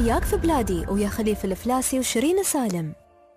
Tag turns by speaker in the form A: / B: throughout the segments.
A: حياك في بلادي ويا خليفة الفلاسي وشيرين سالم.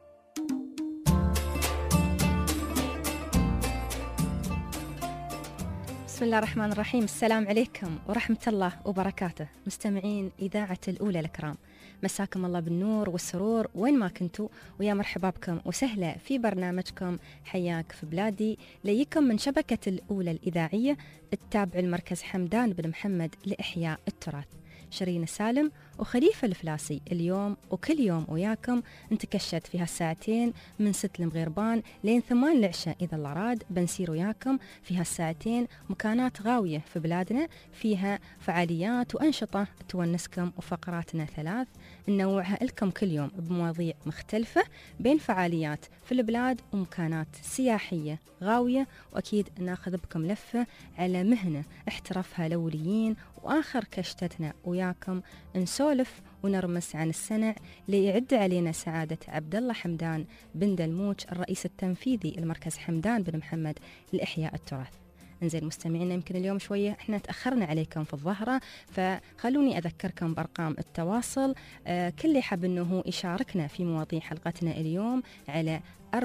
B: بسم الله الرحمن الرحيم. السلام عليكم ورحمة الله وبركاته مستمعين إذاعة الأولى الكرام، مساكم الله بالنور والسرور وين ما كنتوا، ويا مرحبا بكم وسهلا في برنامجكم حياك في بلادي، ليكم من شبكة الأولى الإذاعية التابع المركز حمدان بن محمد لإحياء التراث. شيرين سالم وخليفة الفلاسي اليوم وكل يوم وياكم نتكشت في هالساعتين من 6 المغربان لين 8 العشاء إذا الله راد. بنسير وياكم في هالساعتين مكانات غاوية في بلادنا، فيها فعاليات وأنشطة تونسكم، وفقراتنا 3 ننوعها لكم كل يوم بمواضيع مختلفة بين فعاليات في البلاد ومكانات سياحية غاوية، وأكيد ناخذ بكم لفة على مهنة احترفها الأوليين، وآخر كشتتنا وياكم نسولف ونرمس عن السنع ليعد علينا سعادة عبد الله حمدان بن دلموج الرئيس التنفيذي المركز حمدان بن محمد لإحياء التراث. انزين مستمعينا، يمكن اليوم شوية احنا تأخرنا عليكم في الظهرة، فخلوني أذكركم بأرقام التواصل. كل اللي حاب أنه يشاركنا في مواضيع حلقتنا اليوم على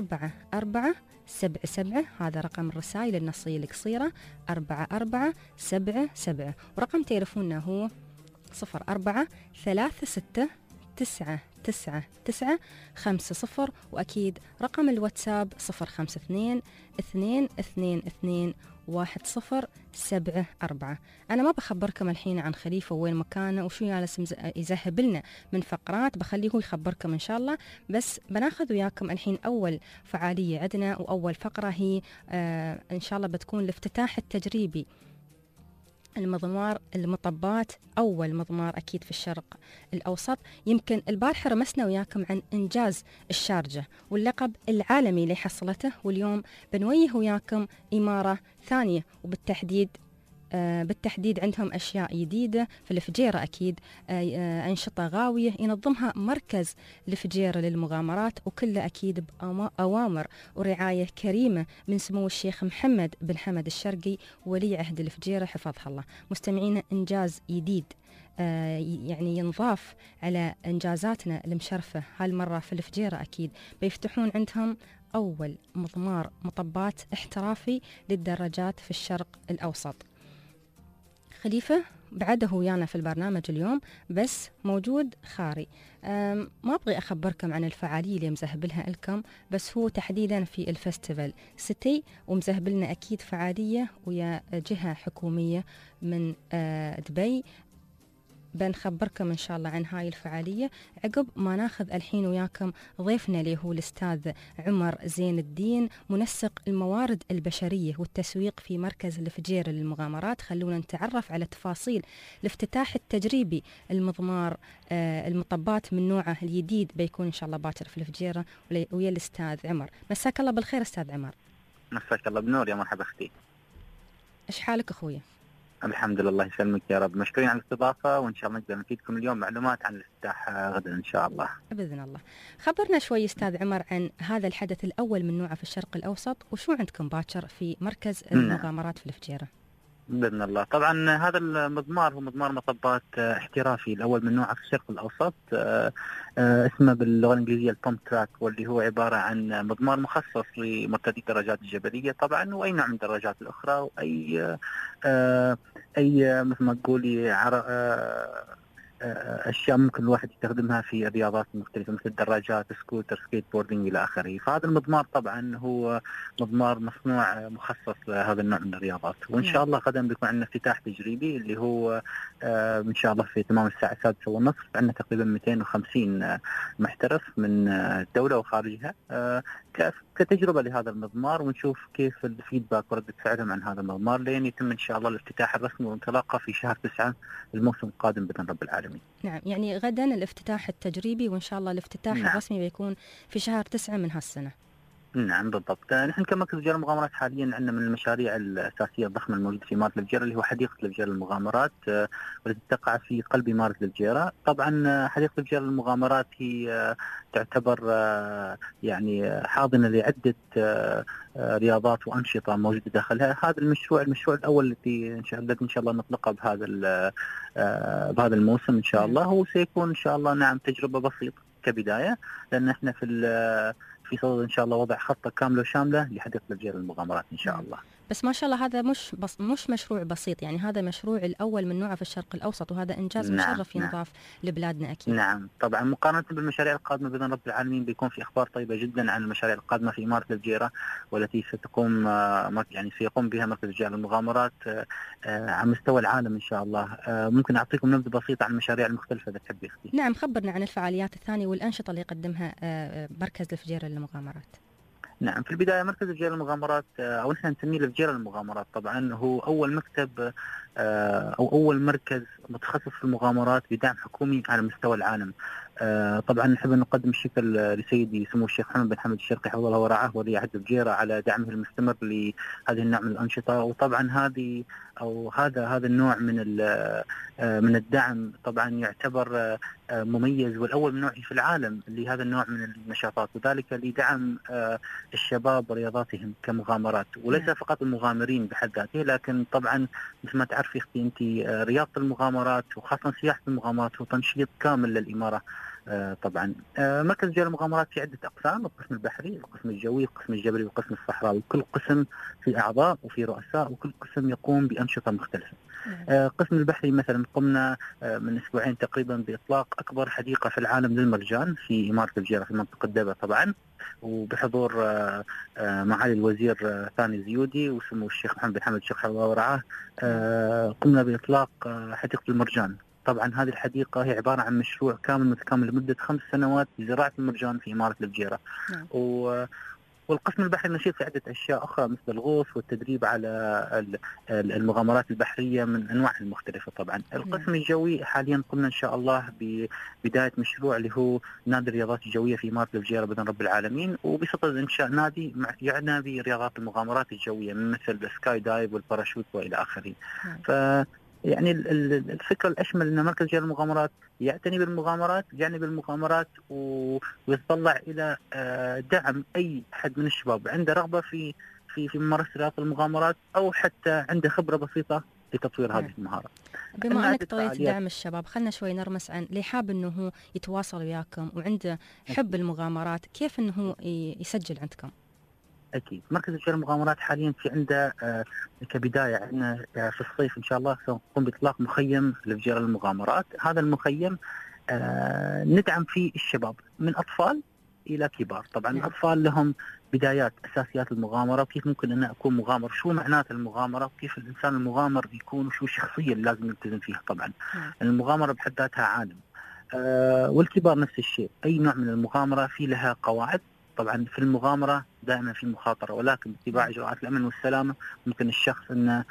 B: 4477، هذا رقم الرسائل النصية القصيرة 4477، ورقم تليفوننا هو 0436999950، وأكيد رقم الواتساب 05222211074. أنا ما بخبركم الحين عن خليفة وين مكانه وشو جالس يذهب لنا من فقرات، بخليه هو يخبركم إن شاء الله. بس بناخذ وياكم الحين أول فعالية عندنا، وأول فقرة هي إن شاء الله بتكون الافتتاح التجريبي المضمار المطبات، أول مضمار أكيد في الشرق الأوسط. يمكن البارحة رمسنا وياكم عن إنجاز الشارجة واللقب العالمي اللي حصلته، واليوم بنويه وياكم إمارة ثانية، وبالتحديد بالتحديد عندهم أشياء جديدة في الفجيرة، أكيد أنشطة غاوية ينظمها مركز الفجيرة للمغامرات، وكله أكيد بأوامر ورعاية كريمة من سمو الشيخ محمد بن حمد الشرقي ولي عهد الفجيرة حفظها الله. مستمعينا، إنجاز جديد يعني ينضاف على إنجازاتنا المشرفة هالمرة في الفجيرة. أكيد بيفتحون عندهم أول مضمار مطبات احترافي للدراجات في الشرق الأوسط. خليفة بعده ويانا في البرنامج اليوم، بس موجود خاري. ما أبغي أخبركم عن الفعالية اللي مزهبلها لكم، بس هو تحديدا في الفستيفال سيتي، ومزهبلنا أكيد فعالية ويا جهة حكومية من دبي. بنخبركم إن شاء الله عن هاي الفعالية عقب ما ناخذ الحين وياكم ضيفنا اللي هو الأستاذ عمر زين الدين، منسق الموارد البشرية والتسويق في مركز الفجيرة للمغامرات. خلونا نتعرف على تفاصيل الافتتاح التجريبي المضمار المطبات من نوعه الجديد، بيكون إن شاء الله باكر في الفجيرة ويا الأستاذ عمر. مساك الله بالخير أستاذ عمر.
C: مساك الله بالنور، يا مرحبا أختي.
B: إيش حالك أخويا؟
C: الحمد لله، يسلمك يا رب. مشكورين على الاستضافة، وإن شاء الله نقدر نفيدكم اليوم معلومات عن الافتتاح غدا إن شاء الله.
B: بإذن الله. خبرنا شوي أستاذ عمر عن هذا الحدث الأول من نوعه في الشرق الأوسط، وشو عندكم باكر في مركز المغامرات في الفجيرة؟
C: بإذن الله. طبعا هذا المضمار هو مضمار مطبات احترافي الأول من نوعه في الشرق الأوسط. اسمه باللغة الإنجليزية البومب تراك، واللي هو عبارة عن مضمار مخصص لمرتدي الدراجات الجبلية طبعا، وأي نوع من الدراجات الأخرى، وأي مثل ما تقولي أشياء ممكن الواحد يستخدمها في الرياضات المختلفة مثل الدراجات، سكوتر، سكيت بوردينج إلى آخره. فهذا المضمار طبعا هو مضمار مصنوع مخصص لهذا النوع من الرياضات، وإن شاء الله غدا بيكون عندنا افتتاح تجريبي اللي هو إن شاء الله في تمام الساعة 7:30. عندنا تقريبا 250 محترف من الدولة وخارجها كتجربة لهذا المضمار، ونشوف كيف الفيدباك وردة فعلهم عن هذا المضمار لين يتم إن شاء الله الافتتاح الرسمي وانطلاقه في شهر 9 الموسم القادم بإذن رب العالمين.
B: نعم، يعني غدا الافتتاح التجريبي، وإن شاء الله الافتتاح الرسمي بيكون في شهر 9 من هالسنة.
C: نعم بالضبط. نحن كمركز لفجيرة المغامرات حاليا عندنا من المشاريع الأساسية الضخمة الموجودة في إمارة لفجيرة اللي هو حديقة لفجيرة المغامرات، والتي تقع في قلب إمارة لفجيرة. طبعا حديقة لفجيرة المغامرات هي تعتبر يعني حاضنة لعدة رياضات وأنشطة موجودة داخلها. هذا المشروع الأول الذي إن شاء الله نطلقه بهذا الموسم إن شاء الله، هو سيكون إن شاء الله نعم تجربة بسيطة كبداية، لأن احنا في صدد ان شاء الله وضع خطه كامله وشامله لحديقه لفجيرة المغامرات ان شاء الله.
B: بس ما شاء الله هذا مش مشروع بسيط، يعني هذا مشروع الاول من نوعه في الشرق الاوسط، وهذا انجاز مشرف ينضاف لبلادنا اكيد.
C: نعم طبعا مقارنه بالمشاريع القادمه باذن رب العالمين بيكون في اخبار طيبه جدا عن المشاريع القادمه في اماره لفجيرة، والتي سيقوم بها مركز لفجيرة المغامرات على مستوى العالم ان شاء الله. ممكن اعطيكم نبذه بسيطه عن المشاريع المختلفه اذا تحبي اختي.
B: نعم خبرنا عن الفعاليات الثانيه والانشطه اللي يقدمها مركز لفجيرة المغامرات.
C: نعم في البداية مركز لفجيرة المغامرات أو نحن نسميه لفجيرة المغامرات، طبعا هو أول مكتب أو أول مركز متخصص في المغامرات بدعم حكومي على مستوى العالم. طبعا نحب أن نقدم الشكر لسيدي سمو الشيخ محمد بن حمد الشرقي حفظه الله ورعاه ولي عهد لفجيرة على دعمه المستمر لهذه النوع من الأنشطة. وطبعا هذا النوع من الدعم طبعا يعتبر مميز والأول من نوعه في العالم لهذا النوع من النشاطات، وذلك لدعم الشباب ورياضاتهم كمغامرات، وليس فقط المغامرين بحد ذاته، لكن طبعا مثل ما تعرفي اختي انت رياضة المغامرات وخاصة سياحة المغامرات هو تنشيط كامل للإمارة. طبعا مركز لفجيرة المغامرات في عدة أقسام: القسم البحري، القسم الجوي، القسم الجبلي، والقسم الصحراوي. كل قسم في أعضاء وفي رؤساء، وكل قسم يقوم بأنشطة مختلفة. قسم البحري مثلا قمنا من أسبوعين تقريبا بإطلاق أكبر حديقة في العالم للمرجان في إمارة لفجيرة في منطقة دبا طبعا، وبحضور معالي الوزير ثاني زيودي وسمو الشيخ محمد بن حمد الشيخ حفظه الله ورعاه. قمنا بإطلاق حديقة المرجان. طبعا هذه الحديقة هي عبارة عن مشروع كامل متكامل لمدة 5 سنوات لزراعة المرجان في إمارة لفجيرة. والقسم البحري نشيط في عدة أشياء أخرى مثل الغوص والتدريب على المغامرات البحرية من أنواعها المختلفة. طبعا القسم الجوي حاليا قمنا إن شاء الله ببداية مشروع اللي هو نادي الرياضات الجوية في إمارة لفجيرة بإذن رب العالمين، وبصدد إنشاء نادي يعنى برياضات المغامرات الجوية مثل السكاي دايف والباراشوت وإلى آخره. يعني الفكرة الأشمل أن مركز لفجيرة المغامرات يعتني بالمغامرات ويتطلع إلى دعم أي أحد من الشباب عنده رغبة في ممارسة رياضة المغامرات أو حتى عنده خبرة بسيطة لتطوير هذه المهارة.
B: بما أنك طريقة دعم الشباب، خلنا شوي نرمس عن اللي حاب أنه يتواصل وياكم وعنده حب المغامرات، كيف أنه يسجل عندكم؟
C: أكيد مركز لفجيرة المغامرات حاليا في عنده كبداية عندنا في الصيف إن شاء الله سنقوم بإطلاق مخيم لفجيرة المغامرات. هذا المخيم ندعم فيه الشباب من أطفال إلى كبار. طبعا الأطفال لهم بدايات أساسيات المغامرة، وكيف ممكن أن أكون مغامر، شو معنات المغامرة، وكيف الإنسان المغامر يكون، وشو الشخصية اللي لازم يلتزم فيها. طبعا المغامرة بحد ذاتها عالم. والكبار نفس الشيء، أي نوع من المغامرة في لها قواعد. طبعا في المغامرة دائما في مخاطرة، ولكن باتباع إجراءات الأمن والسلامة ممكن الشخص أنه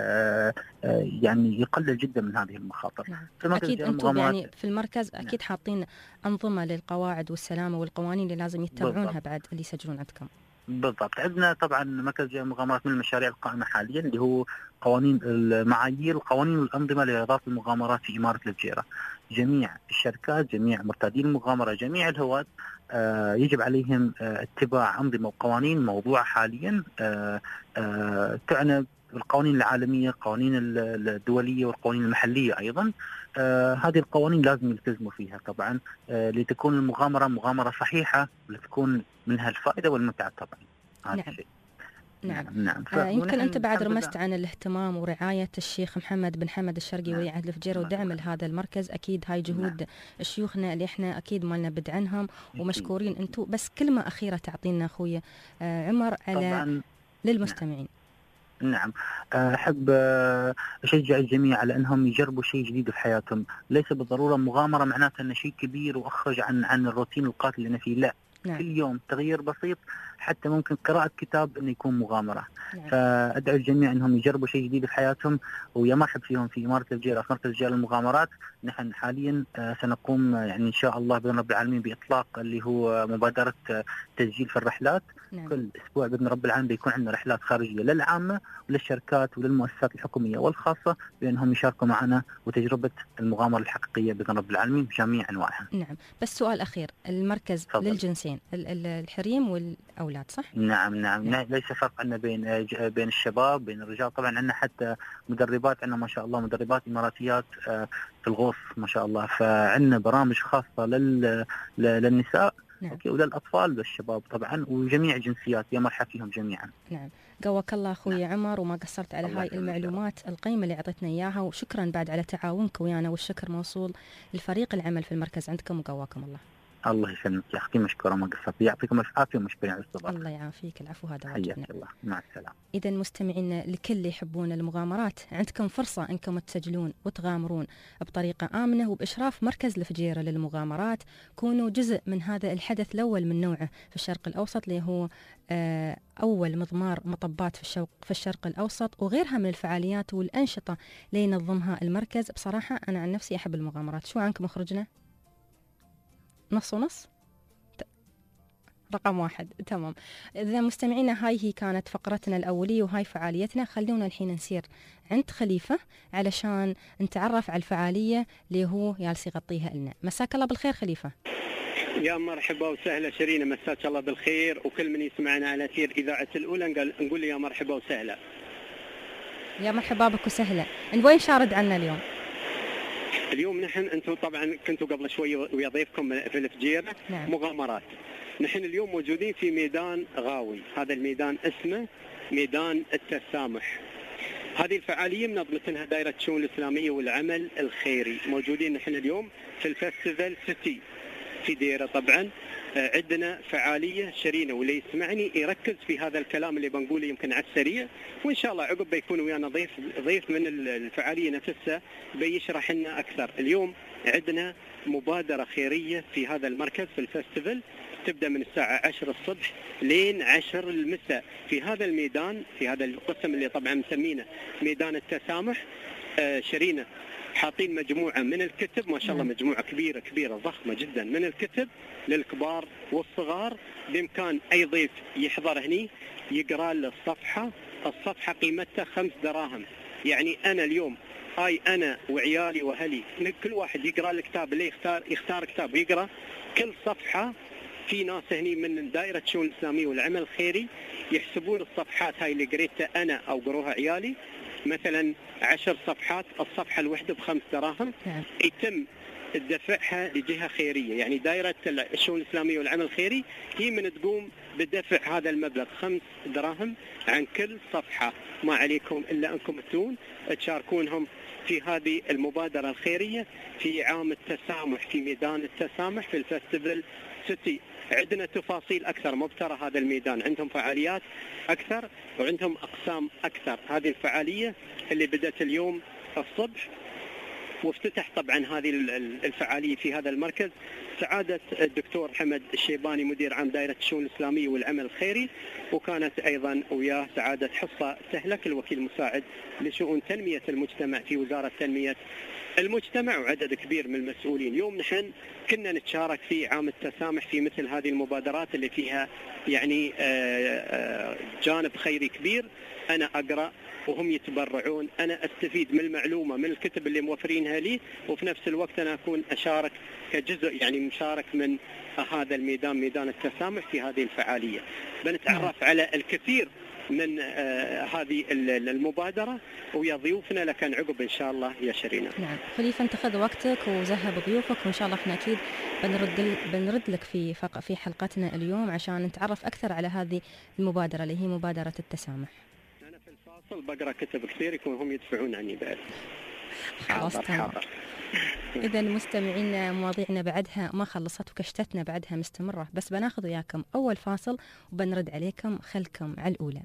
C: يعني يقلل جدا من هذه المخاطر.
B: أكيد أنتم يعني في المركز أكيد حاطين أنظمة للقواعد والسلامة والقوانين اللي لازم يتبعونها بعد اللي يسجلون عندكم.
C: بالضبط. عندنا طبعا مركز لفجيرة المغامرات من المشاريع القائمة حاليا اللي هو قوانين المعايير، القوانين والأنظمة لرياضات المغامرات في إمارة لفجيرة. جميع الشركات، جميع مرتادين المغامرة، جميع الهواة يجب عليهم اتباع أنظمة وقوانين موضوعة حاليا تعنى بالقوانين العالمية، القوانين الدولية والقوانين المحلية أيضا. هذه القوانين لازم يلتزموا فيها طبعا لتكون المغامرة مغامرة صحيحة ولتكون منها الفائدة والمتعة طبعا. هذا الشيء.
B: نعم. يمكن أنت بعد رمزت عن الاهتمام ورعاية الشيخ محمد بن حمد الشرقي ولي عهد لفجيرة ودعم لهذا المركز. أكيد هاي جهود شيوخنا اللي احنا أكيد ما لنا بد عنهم ومشكورين أنتم. بس كلمة أخيرة تعطينا أخويا عمر على للمستمعين.
C: نعم أحب أشجع الجميع على أنهم يجربوا شيء جديد في حياتهم. ليس بالضرورة مغامرة معناتها أنه شيء كبير وأخرج عن الروتين القاتل اللي أنا فيه، لا. كل يوم تغيير بسيط حتى ممكن قراءة كتاب انه يكون مغامرة.
B: نعم.
C: فأدعو الجميع انهم يجربوا شيء جديد في حياتهم، ويا مرحب فيهم في مركز جيرة، مركز جيرة المغامرات. نحن حاليا سنقوم يعني ان شاء الله بإذن رب العالمين بإطلاق اللي هو مبادرة تسجيل في الرحلات.
B: نعم.
C: كل اسبوع باذن رب العالمين بيكون عندنا رحلات خارجيه للعامه وللشركات وللمؤسسات الحكوميه والخاصه بانهم يشاركوا معنا وتجربه المغامره الحقيقيه باذن رب العالمين بجميع انواعها.
B: نعم. بس سؤال اخير، المركز
C: فضل.
B: للجنسين الحريم والاولاد صح؟
C: نعم. ليس فرق عندنا بين الشباب بين الرجال. طبعا عندنا حتى مدربات، عندنا ما شاء الله مدربات اماراتيات في الغوص ما شاء الله. فعندنا برامج خاصه للنساء.
B: نعم.
C: أوكي. وللأطفال والشباب طبعا وجميع الجنسيات، يا مرحبا فيهم جميعا.
B: نعم. قواك الله أخوي عمر، وما قصرت على هاي المعلومات القيمة اللي أعطتنا إياها، وشكرا بعد على تعاونك ويانا، والشكر موصول لفريق العمل في المركز عندكم، وقواكم الله.
C: الله يسلمك يا أختي، مشكورة ما قصرت، يعطيكم الف عافية ومشكورين على الاستضافة.
B: الله يعافيك، العفو، هذا واجبنا.
C: حياك الله، مع السلامة.
B: إذا مستمعينا لكل اللي يحبون المغامرات، عندكم فرصة أنكم تسجلون وتغامرون بطريقة آمنة وبإشراف مركز الفجيرة للمغامرات. كونوا جزء من هذا الحدث الأول من نوعه في الشرق الأوسط، اللي هو أول مضمار مطبات في الشرق الأوسط، وغيرها من الفعاليات والأنشطة اللي ينظمها المركز. بصراحة أنا عن نفسي أحب المغامرات. شو عنكم أخرجنا؟ نص ونص؟ رقم واحد. تمام. إذا مستمعينا، هاي هي كانت فقرتنا الأولية وهاي فعاليتنا. خلونا الحين نسير عند خليفة علشان نتعرف على الفعالية اللي هو جالس يغطيها لنا. مساك الله بالخير خليفة.
D: يا مرحبا وسهلا شيرين، مساك الله بالخير، وكل من يسمعنا على أثير إذاعة الأولى نقول له يا مرحبا وسهلا.
B: يا مرحبا بك وسهلا. من وين شارد عنا اليوم؟
D: اليوم نحن أنتم طبعا كنتوا قبل شوي ويا ضيفكم في الفجيرة.
B: نعم.
D: مغامرات. نحن اليوم موجودين في ميدان غاوي، هذا الميدان اسمه ميدان التسامح. هذه الفعالية منظمتها دائرة الشؤون الإسلامية والعمل الخيري. موجودين نحن اليوم في الفستيفال سيتي في ديرة. طبعا عندنا فعالية شرينة، واللي يسمعني يركز في هذا الكلام اللي بنقوله يمكن على السريع، وإن شاء الله عقب بيكون ويانا ضيف من الفعالية نفسها بيشرح لنا أكثر. اليوم عندنا مبادرة خيرية في هذا المركز في الفستيفال، تبدأ من الساعة 10 الصبح لين 10 المساء في هذا الميدان، في هذا القسم اللي طبعا مسمينه ميدان التسامح. شرينة حاطين مجموعة من الكتب ما شاء الله، مجموعة كبيرة ضخمة جدا من الكتب للكبار والصغار. بإمكان أي ضيف يحضر هني يقرأ له الصفحة قيمتها 5 دراهم. يعني أنا اليوم أنا وعيالي وأهلي كل واحد يقرأ الكتاب اللي يختار كتاب ويقرأ كل صفحة. في ناس هني من دائرة الشؤون الإسلامية والعمل الخيري يحسبون الصفحات هاي اللي قريتها أنا أو قروها عيالي، مثلا 10 صفحات، الصفحة الواحدة ب5 دراهم. يتم دفعها لجهة خيرية، يعني دائرة الشؤون الإسلامية والعمل الخيري هي من تقوم بدفع هذا المبلغ 5 دراهم عن كل صفحة. ما عليكم إلا أنكم تشاركونهم في هذه المبادرة الخيرية في عام التسامح في ميدان التسامح في الفستيفال سيتي. عندنا تفاصيل أكثر، مبترى هذا الميدان عندهم فعاليات أكثر وعندهم أقسام أكثر. هذه الفعالية اللي بدأت اليوم الصبح وافتتح طبعا هذه الفعالية في هذا المركز سعادة الدكتور حمد الشيباني مدير عام دائرة الشؤون الإسلامية والعمل الخيري، وكانت أيضا وياه سعادة حصة سهلك الوكيل المساعد لشؤون تنمية المجتمع في وزارة تنمية المجتمع، وعدد كبير من المسؤولين. اليوم نحن كنا نتشارك في عام التسامح في مثل هذه المبادرات اللي فيها يعني جانب خيري كبير. أنا أقرأ وهم يتبرعون، أنا أستفيد من المعلومة من الكتب اللي موفرينها لي، وفي نفس الوقت أنا أكون أشارك كجزء يعني مشارك من هذا الميدان ميدان التسامح في هذه الفعالية. بنتعرف على الكثير من هذه المبادرة ويا ضيوفنا لكن عقب إن شاء الله يا شيرين.
B: نعم خليفة، انت خذ وقتك وزهب ضيوفك، وإن شاء الله احنا أكيد بنرد لك في حلقتنا اليوم عشان نتعرف أكثر على هذه المبادرة اللي هي مبادرة التسامح.
D: أنا في الفاصل بقرأ كتب كثير يكون هم يدفعون عني بعد.
B: خلاص تمام. إذا مستمعينا مواضيعنا بعدها ما خلصت وكشتتنا بعدها مستمرة، بس بناخذ وياكم أول فاصل وبنرد عليكم. خلكم على الأولى.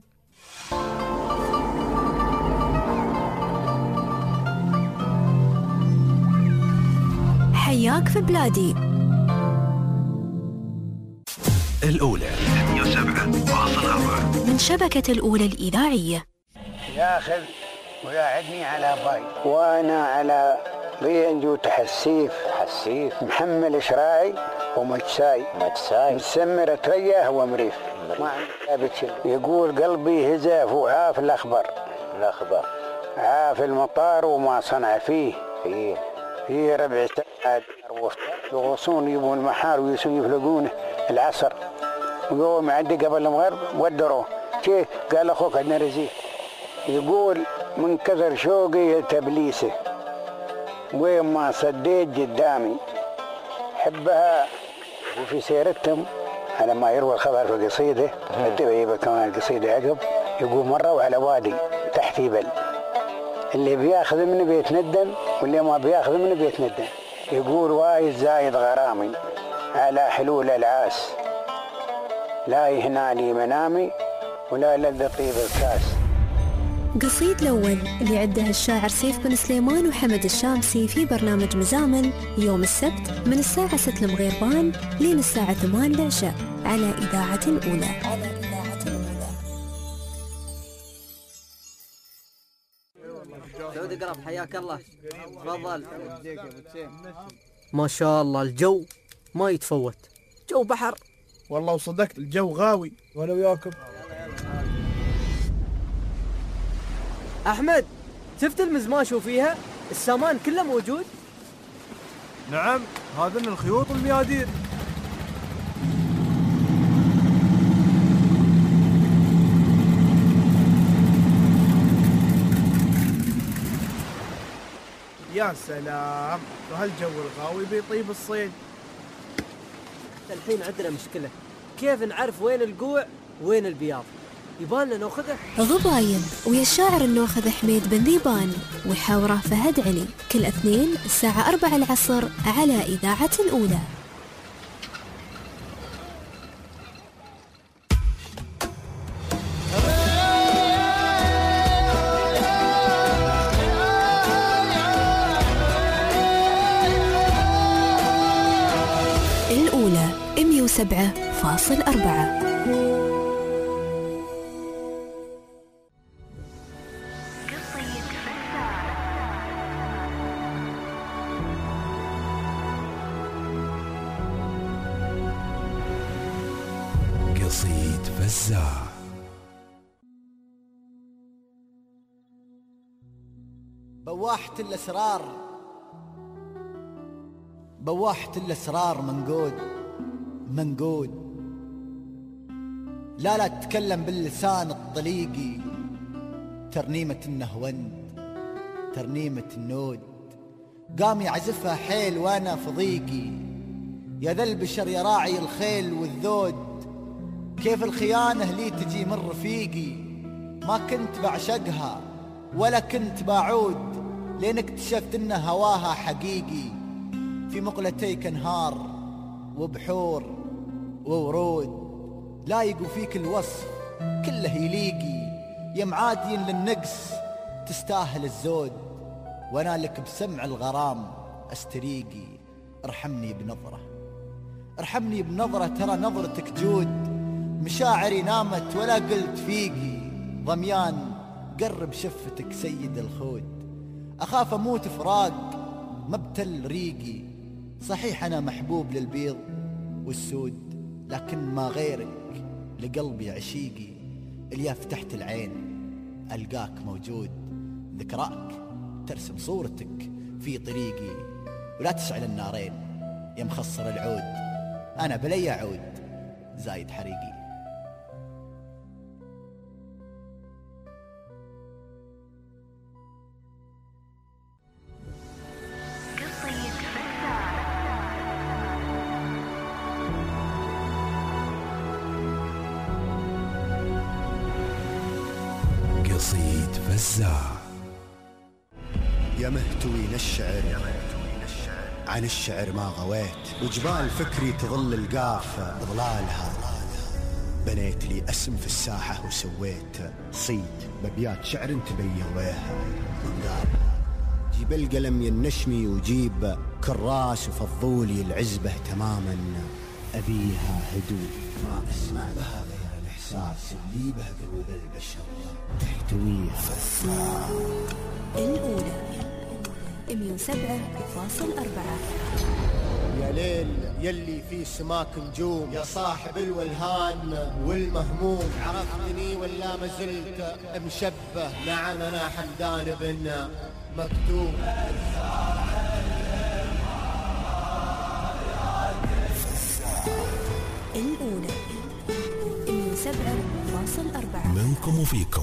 A: حياك في بلادي.
E: الأولى 107.4
A: من شبكة الأولى الإذاعية.
F: ياخذ وياعدني على باي وانا على بينجو تحسيف محمل شراي ومجساي مسمر ترياه ومريف ما يقول قلبي هزاف وعاف الأخبر عاف المطار وما صنع فيه ربع ساعات يغوصون يبون المحار ويفلقونه العصر ويوم عندي قبل المغرب ودروه كيف قال أخوك عندنا رزيق يقول من كثر شوقي تبليسه وين ما صديت قدامي حبها وفي سيرتهم على ما يروى الخبر في قصيدة التبعيبة كمان قصيدة عقب يقول مروا على وادي تحت جبل اللي بياخذ منه بيتندم واللي ما بياخذ منه بيتندم يقول وايد زايد غرامي على حلول العاس لا يهنالي منامي ولا لذ طيب الكاس.
A: قصيد الأول اللي عده الشاعر سيف بن سليمان وحمد الشامسي في برنامج مزامل يوم السبت من الساعة 6 المغربان لين الساعة 8 العشاء على إذاعة الأولى.
G: سعود قرب حياك الله تفضل. ما شاء الله الجو ما يتفوت جو بحر
H: والله وصدقت الجو غاوي وانا وياكم.
G: أحمد شفت المزماش وفيها السامان كله موجود؟
H: نعم هذا من الخيوط والميادير. يا سلام وهالجو الغاوي بيطيب الصيد.
G: الحين عندنا مشكلة كيف نعرف وين القوع وين البياض؟ يبالنا ناخذه
A: غضاين ويا الشاعر الناخذ حميد بن ذيبان وحاوره فهد علي كل اثنين الساعة 4 العصر على إذاعة الأولى. الأولى 107.4.
E: قصيد فزاع.
I: بواحة الأسرار منقود لا تتكلم باللسان الطليقي ترنيمة النهوند ترنيمة النود قام يعزفها حيل وانا في ضيقي يا ذا البشر يا راعي الخيل والذود كيف الخيانة لي تجي من رفيقي ما كنت بعشقها ولا كنت بعود لين اكتشفت ان هواها حقيقي في مقلتيك انهار وبحور وورود لايقوا فيك الوصف كله يليقي يا معادين للنقص تستاهل الزود وانا لك بسمع الغرام استريقي ارحمني بنظرة ترى نظرتك جود مشاعري نامت ولا قلت فيقي ضميان قرب شفتك سيد الخود أخاف أموت فراق مبتل ريقي صحيح أنا محبوب للبيض والسود لكن ما غيرك لقلبي عشيقي اللي فتحت العين ألقاك موجود ذكراك ترسم صورتك في طريقي ولا تشعل النارين يا مخصر العود أنا بلي عود زايد حريقي.
E: قصيد فزاع.
J: يا مهتوين الشعر عن الشعر ما غويت وجبال فكري تظل القاف ظلالها بنيت لي اسم في الساحة وسويت صيد ببيات شعر تبيويها جيب القلم ينشمي وجيب كراس وفضولي العزبة تماما أبيها هدوء ما أسمع بها غير الإحساس اللي به قلوب البشر تحتويها
A: الأولى 107.4.
I: يا ليل يلي في سماك نجوم، يا صاحب الولهان والمهموم، عرفتني ولا ما زلت مشبه؟ نعم أنا حمدان بن مكتوم.
A: الأولى 107.4
E: منكم وفيكم.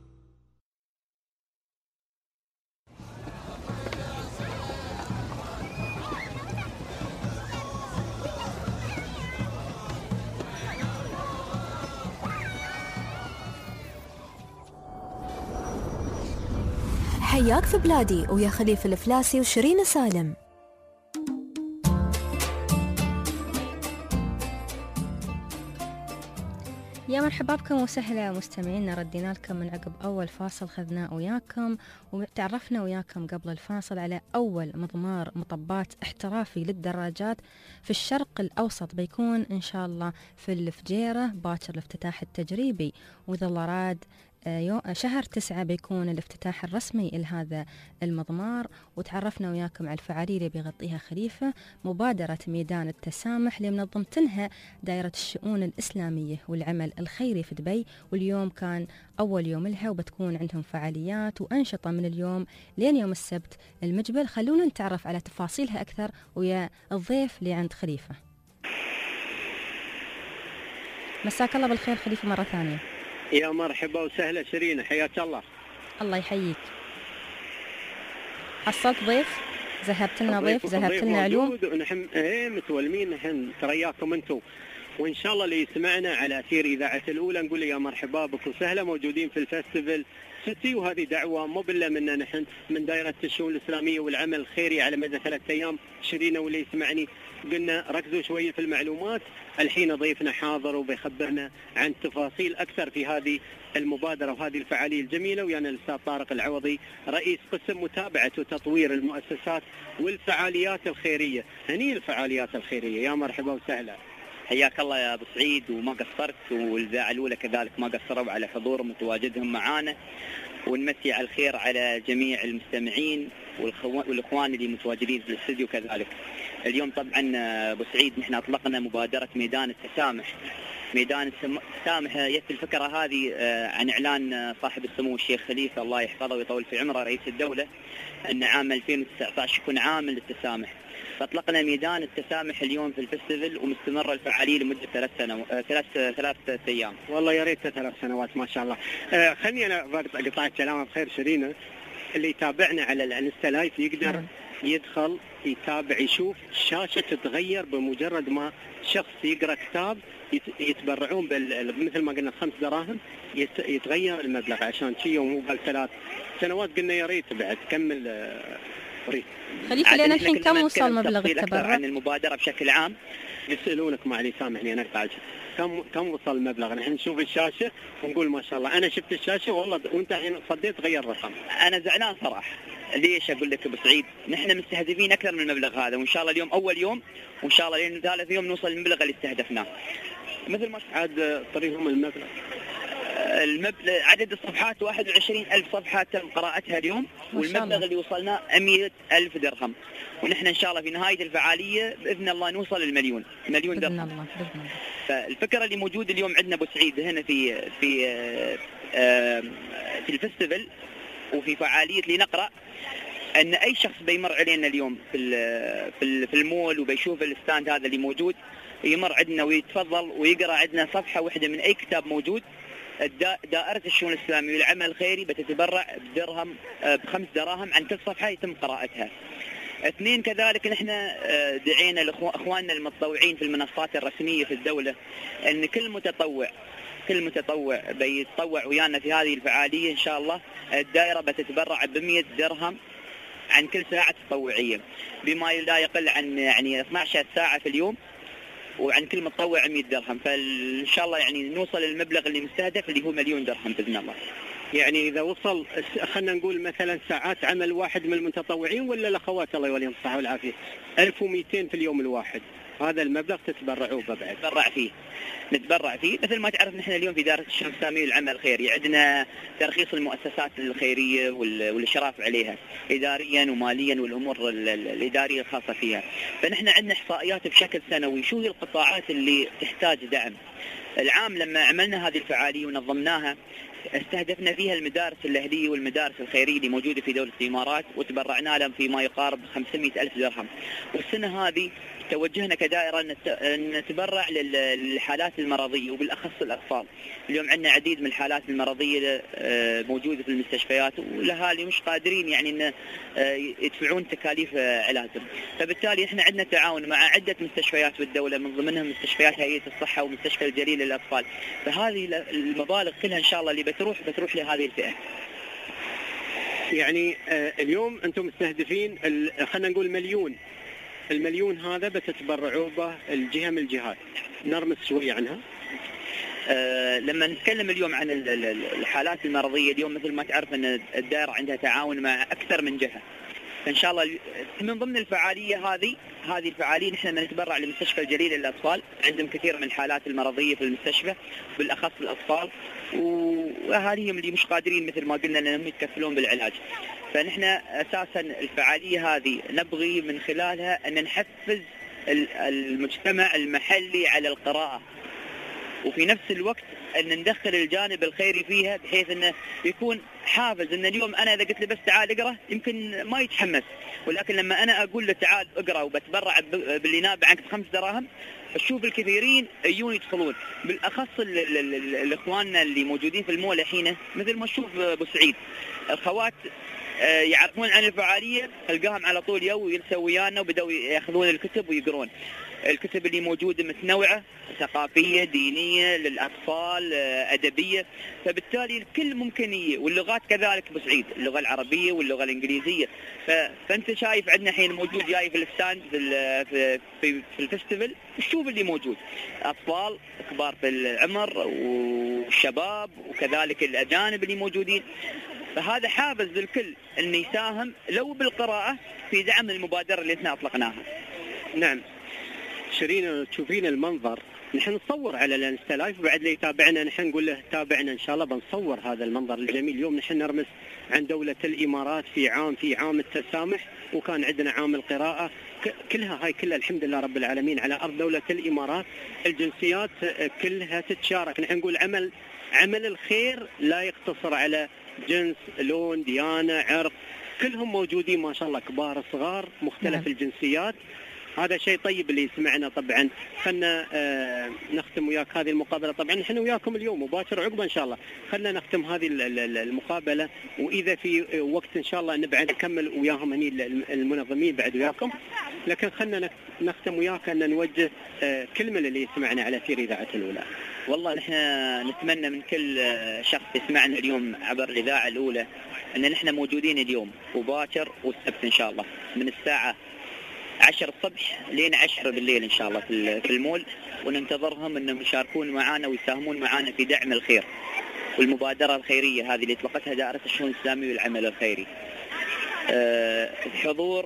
A: حياك في بلادي ويا خليفة الفلاسي وشيرين سالم.
B: يا مرحبا بكم وسهلا مستمعينا، ردينا لكم من عقب أول فاصل خذناه وياكم، وتعرفنا وياكم قبل الفاصل على أول مضمار مطبات احترافي للدراجات في الشرق الأوسط، بيكون إن شاء الله في الفجيرة باكر الافتتاح التجريبي، وإذا الله راد شهر 9 بيكون الافتتاح الرسمي لهذا المضمار. وتعرفنا وياكم على الفعالية اللي بيغطيها خليفة، مبادرة ميدان التسامح اللي منظمتنها دائرة الشؤون الإسلامية والعمل الخيري في دبي، واليوم كان أول يوم لها، وبتكون عندهم فعاليات وأنشطة من اليوم لين يوم السبت المقبل. خلونا نتعرف على تفاصيلها أكثر ويا الضيف اللي عند خليفة. مساك الله بالخير خليفة مرة ثانية.
D: يا مرحبا وسهلا شيرين، حياك الله.
B: الله يحييك. حصلت ضيف؟ ذهبت لنا ضيف، ذهبت لنا علوم.
D: ونحن متولمين نحن ترياكم انتم، وان شاء الله اللي يسمعنا على اثير اذاعه الاولى نقول يا مرحبا بك وسهلا، موجودين في الفستيفال سيتي. وهذه دعوه مو بلا منا نحن من دائره الشؤون الاسلاميه والعمل الخيري على مدى 3 أيام. شيرين واللي يسمعني قلنا ركزوا شويه في المعلومات. الحين ضيفنا حاضر وبيخبرنا عن تفاصيل اكثر في هذه المبادره وهذه الفعاليه الجميله. ويانا الاستاذ طارق العوضي رئيس قسم متابعه وتطوير المؤسسات والفعاليات الخيريه. هني الفعاليات الخيريه، يا مرحبا وسهلا.
K: حياك الله يا ابو سعيد، وما قصرت، والاذاعه الاولى كذلك ما قصروا على حضورهم وتواجدهم معانا، ونمسي على الخير على جميع المستمعين والاخوان اللي متواجدين في الاستديو كذلك. اليوم طبعا ابو سعيد نحن اطلقنا مبادره ميدان التسامح. ميدان التسامح جت الفكره هذه عن اعلان صاحب السمو الشيخ خليفه الله يحفظه ويطول في عمره رئيس الدوله ان عام 2019 يكون عام للتسامح. فاطلقنا ميدان التسامح اليوم في الفستيفال، ومستمره الفعاليه لمده 3 أيام.
D: والله يا ريت 3 سنوات ما شاء الله. خليني انا اقطع كلامك بخير شيرين. اللي يتابعنا على الانستا لايف يقدر يدخل يتابع يشوف الشاشه تتغير بمجرد ما شخص يقرا كتاب. يتبرعون مثل ما قلنا 5 دراهم يتغير المبلغ، عشان شيء يوم هو قال 3 سنوات قلنا يا ريت بعد كمل.
B: خليفة لنا الحين كم وصل مبلغ التبرع
K: عن المبادرة بشكل عام؟
D: يسألونك معلي سامحني أنا أقطعك، كم وصل المبلغ؟ نحن نشوف الشاشة ونقول ما شاء الله. أنا شفت الشاشة والله وأنت الحين صديت غير رقم.
K: أنا زعلان صراحة. ليش أقول لك أبو سعيد؟ نحن مستهدفين أكثر من المبلغ هذا، وإن شاء الله اليوم أول يوم، وإن شاء الله لين 3 يوم نوصل للمبلغ اللي استهدفناه.
D: مثل ما عاد طريقهم المبلغ
K: عدد الصفحات 21,000 صفحة تم قراءتها اليوم، والمبلغ اللي وصلنا 100,000 درهم، ونحن إن شاء الله في نهاية الفعالية بإذن الله نوصل المليون درهم. فالفكرة اللي موجود اليوم عندنا أبو سعيد هنا في الفستيفال وفي فعالية لنقرأ، أن أي شخص بيمر علينا اليوم في المول وبيشوف الستاند هذا اللي موجود، يمر عندنا ويتفضل ويقرأ عندنا صفحة واحدة من أي كتاب موجود. دائرة الشؤون الإسلامية والعمل الخيري بتتبرع ب5 دراهم عن كل صفحة يتم قراءتها. 2 كذلك نحن دعينا لإخواننا المتطوعين في المنصات الرسمية في الدولة أن كل متطوع بيتطوع ويانا في هذه الفعالية إن شاء الله. الدائرة بتتبرع ب100 درهم عن كل ساعة تطوعية، بما لا يقل عن 12 ساعة في اليوم، وعن كل متطوع 100 درهم. فإن شاء الله نوصل للمبلغ اللي مستهدف اللي هو 1,000,000 درهم بإذن الله.
D: يعني إذا وصل خلنا نقول مثلا ساعات عمل واحد من المتطوعين ولا الأخوات الله يوليهم الصحة والعافية 1200 في اليوم الواحد، هذا المبلغ تتبرعوا به بعد.
K: نتبرع فيه مثل ما تعرف. نحن اليوم في دائرة الشؤون الإسلامية والعمل الخيري عندنا ترخيص المؤسسات الخيرية والإشراف عليها إداريا وماليا والأمور الإدارية الخاصة فيها. فنحن عندنا إحصائيات بشكل سنوي شو هي القطاعات اللي تحتاج دعم. العام لما عملنا هذه الفعالية ونظمناها استهدفنا فيها المدارس الأهلية والمدارس الخيرية اللي موجودة في دولة الإمارات، وتبرعنا لهم فيما يقارب 500,000 درهم. والسنة هذه توجهنا كدائرة أن نتبرع للحالات المرضية وبالأخص الأطفال. اليوم عندنا عديد من الحالات المرضية موجودة في المستشفيات، والأهالي مش قادرين يعني أن يدفعون تكاليف علاجهم. فبالتالي إحنا عندنا تعاون مع عدة مستشفيات في الدولة، من ضمنهم مستشفيات هيئة الصحة ومستشفى الجليل للأطفال. فهذه المبالغ كلها إن شاء الله اللي بتروح لهذه الفئة.
D: يعني اليوم أنتم مستهدفين خلينا نقول المليون هذا بتتبرعوا به الجهة من الجهات. نرمز شوية عنها.
K: لما نتكلم اليوم عن الحالات المرضية، اليوم مثل ما تعرف أن الدائرة عندها تعاون مع أكثر من جهة. فإن شاء الله من ضمن الفعالية هذه الفعالية نحن نتبرع لمستشفى الجليل للأطفال. عندهم كثير من الحالات المرضية في المستشفى بالأخص الأطفال، وأهاليهم اللي مش قادرين مثل ما قلنا أنهم يتكفلون بالعلاج. فنحن أساسا الفعالية هذه نبغي من خلالها أن نحفز المجتمع المحلي على القراءة، وفي نفس الوقت أن ندخل الجانب الخيري فيها بحيث أنه يكون حافز. أن اليوم أنا إذا قلت له بس تعال اقرأ يمكن ما يتحمس، ولكن لما أنا أقول له تعال اقرأ وبتبرع باللي نابع عنك 5 دراهم، أشوف الكثيرين يجون يدخلون. بالأخص الإخواننا اللي موجودين في المول الحين مثل ما نشوف بوسعيد، الخوات يعرفون عن الفعالية تلقاهم على طول يلسوا ويانا وبدأوا يأخذون الكتب ويقرون. الكتب اللي موجودة متنوعة، ثقافية، دينية، للأطفال، أدبية. فبالتالي الكل ممكن واللغات كذلك بسعيد، اللغة العربية واللغة الإنجليزية. فأنت شايف عندنا الحين موجود جاي في الستاند في الفستيفال، تشوف اللي موجود أطفال كبار في العمر والشباب وكذلك الأجانب اللي موجودين. فهذا حافز للكل أن يساهم لو بالقراءة في دعم المبادرة اللي احنا أطلقناها.
D: نعم شيرين، تشوفين المنظر. نحن نصور على الانستا لايف، وبعد اللي يتابعنا نحن نقول له تابعنا ان شاء الله بنصور هذا المنظر الجميل. اليوم نحن نرمز عن دولة الامارات في عام التسامح، وكان عندنا عام القراءة. كلها الحمد لله رب العالمين على ارض دولة الامارات. الجنسيات كلها تتشارك. نحن نقول عمل الخير لا يقتصر على جنس، لون، ديانة، عرق، كلهم موجودين ما شاء الله، كبار صغار مختلف الجنسيات. هذا شيء طيب اللي يسمعنا. طبعا خلنا نختم وياك هذه المقابلة. طبعا نحن وياكم اليوم وباكر عقبه إن شاء الله. خلنا نختم هذه المقابلة، وإذا في وقت إن شاء الله نبعد نكمل وياهم هني المنظمين بعد وياكم. لكن خلنا نختم وياك أن نوجه كلمة للي يسمعنا على أثير إذاعة الأولى.
K: والله نحن نتمنى من كل شخص يسمعنا اليوم عبر الإذاعة الأولى أن نحن موجودين اليوم وباكر والسبت إن شاء الله من الساعة 10 الصبح لين 10 بالليل إن شاء الله في المول، وننتظرهم أنهم يشاركون معنا ويساهمون معنا في دعم الخير والمبادرة الخيرية هذه اللي اطلقتها دائرة الشؤون الإسلامية والعمل الخيري. الحضور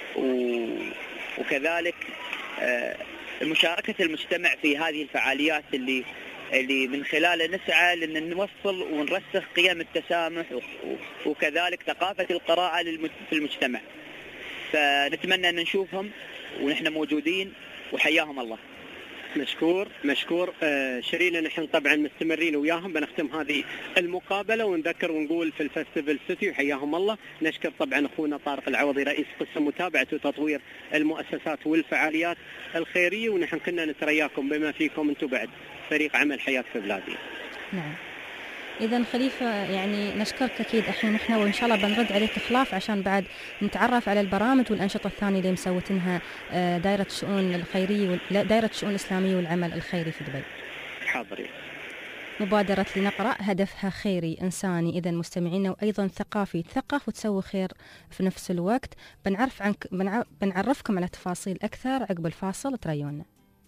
K: وكذلك مشاركة المجتمع في هذه الفعاليات اللي من خلالها نسعى لأن نوصل ونرسخ قيم التسامح وكذلك ثقافة القراءة في المجتمع. فنتمنى أن نشوفهم ونحن موجودين، وحياهم الله.
D: مشكور شيرين. نحن طبعا مستمرين وياهم. بنختم هذه المقابلة ونذكر ونقول في الفستيفال سيتي وحياهم الله. نشكر طبعا أخونا طارق العوضي رئيس قسم متابعة وتطوير المؤسسات والفعاليات الخيرية، ونحن كنا نترياكم بما فيكم أنتم بعد فريق عمل حياة في بلادي.
B: نعم. إذا خليفة يعني نشكرك أكيد الحين نحن، وإن شاء الله بنرد عليك خلاف عشان بعد نتعرف على البرامج والأنشطة الثانية اللي مسوتنها دائرة الشؤون الخيرية دائرة الشؤون الإسلامية والعمل الخيري في دبي.
D: حاضرين.
B: مبادرة لنقرأ هدفها خيري إنساني إذا مستمعينا، وأيضا ثقافي، تثقف وتسوي خير في نفس الوقت. بنعرفكم على تفاصيل أكثر عقب الفاصل، تريونا.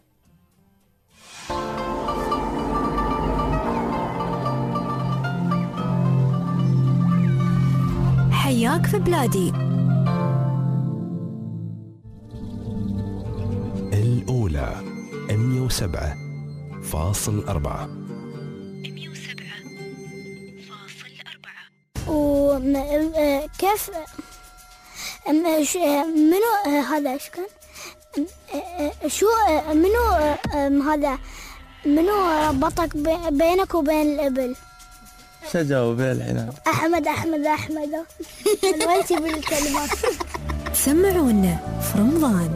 A: حياك في بلادي
E: الأولى. 107.4.
L: وكيف منو هذا ايش كان؟ شو منو هذا منو ربطك بينك وبين الإبل؟
M: شجاوب يا العناد.
L: أحمد الوالتي بالكلمات.
A: سمعونا في رمضان.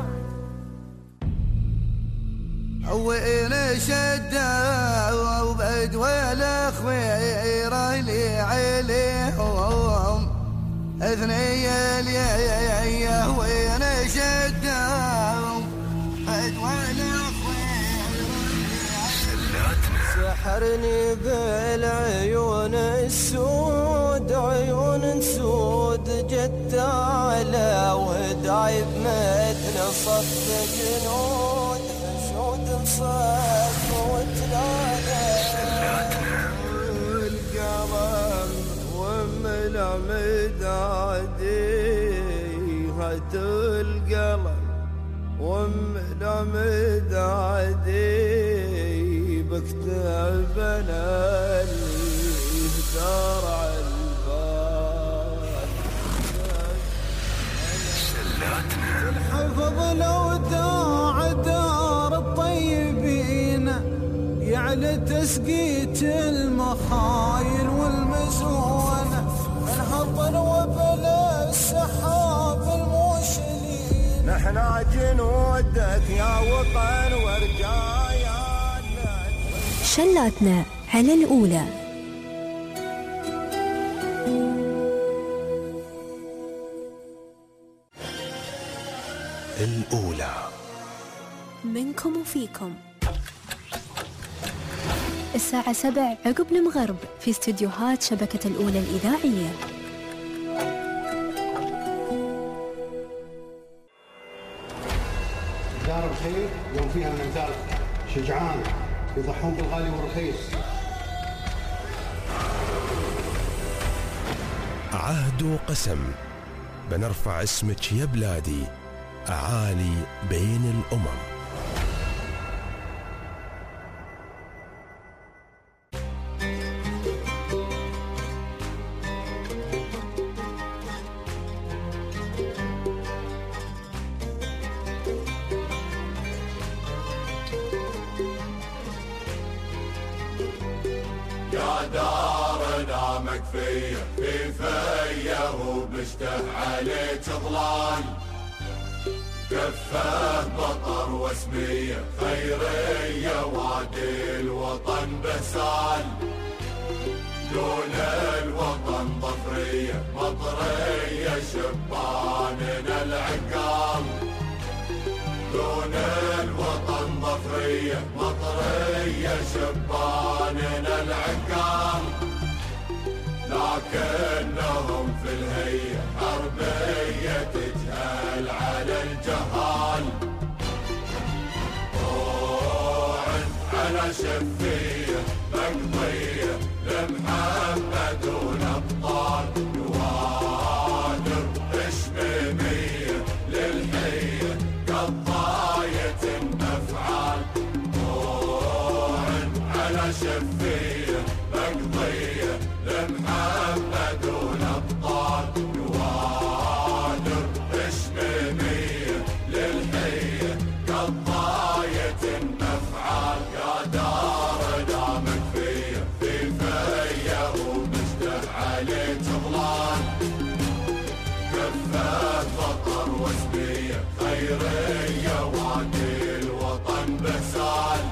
N: وين شدة وبعد والأخوير اللي عليهم اثني اليا وين شدة وبعد والأخوير سحرني بالعيون السود عيون سود جت على ودايب مثل صف جنود صف وتلاقى القلم وملا مدادي هات القلم وملا مدادي بكتب انا اللي اختار الحفظ لو دار الطيبين يعني تسقيت المخايل والمزونة انهضر وبلا السحاب الموشلين نحنا جنودك يا وطن ورجاياتنا.
A: شلاتنا على الأولى.
E: الأولى
A: منكم وفيكم. الساعة 7 عقب المغرب في استديوهات شبكة الأولى الإذاعية.
O: دار الخير يوم فيها النزال شجعان يضحون بالغالي والرخيص.
E: عهد وقسم بنرفع اسمك يا بلادي أعالي بين الأمم.
P: يا دارنا مكفية في فيا وبشته عليك ظلال كفه مطر واسمية خيرية وادي الوطن بسال دون الوطن ظفرية مطرية شباننا العقال دون الوطن ظفرية مطرية شباننا العقال لكنهم في الهيئة حربية تجهل على الجهال روعن على شفية مقضية لمحمد والأبطال نوادر إشميمية للحية قضاية النفعال روعن على شفية مقضية لمحمد والأبطال نوادر إشميمية للحية قضاية النفعال يا دارنا مكفية في فيا ومشته عليك ظلال كفة مطر واسمية خيرية وادي الوطن بسال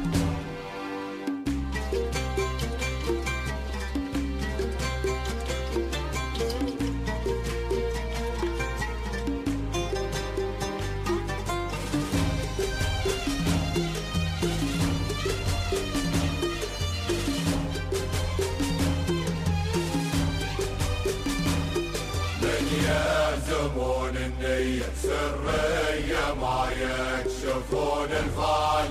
P: يلزمون النية سرية ما يكشفون الفال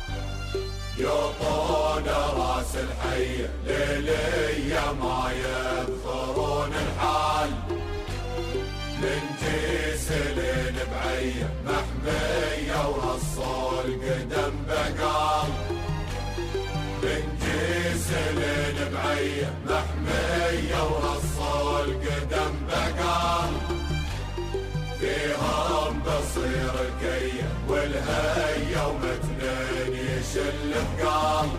P: يعطون راس الحية ليلية ما يذكرون الحال من جسلين بعية محمية ورصوا القدم ليش الثقال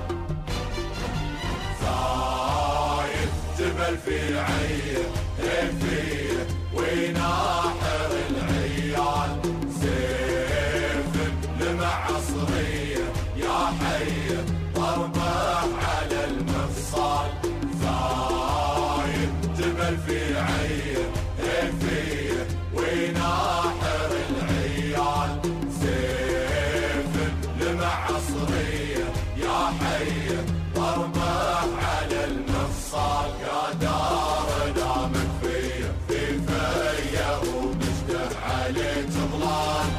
P: زايد جبل في عيه فيه ويناحر العيال سيف لمع عصريه يا حي ضربه على المفصال زايد جبل في عيه فيه ويناحر العيال سيف لمع عصريه يا حي ضربه على المفصال يا دار دامك فيا في فيا ومشتاق عليك ضلال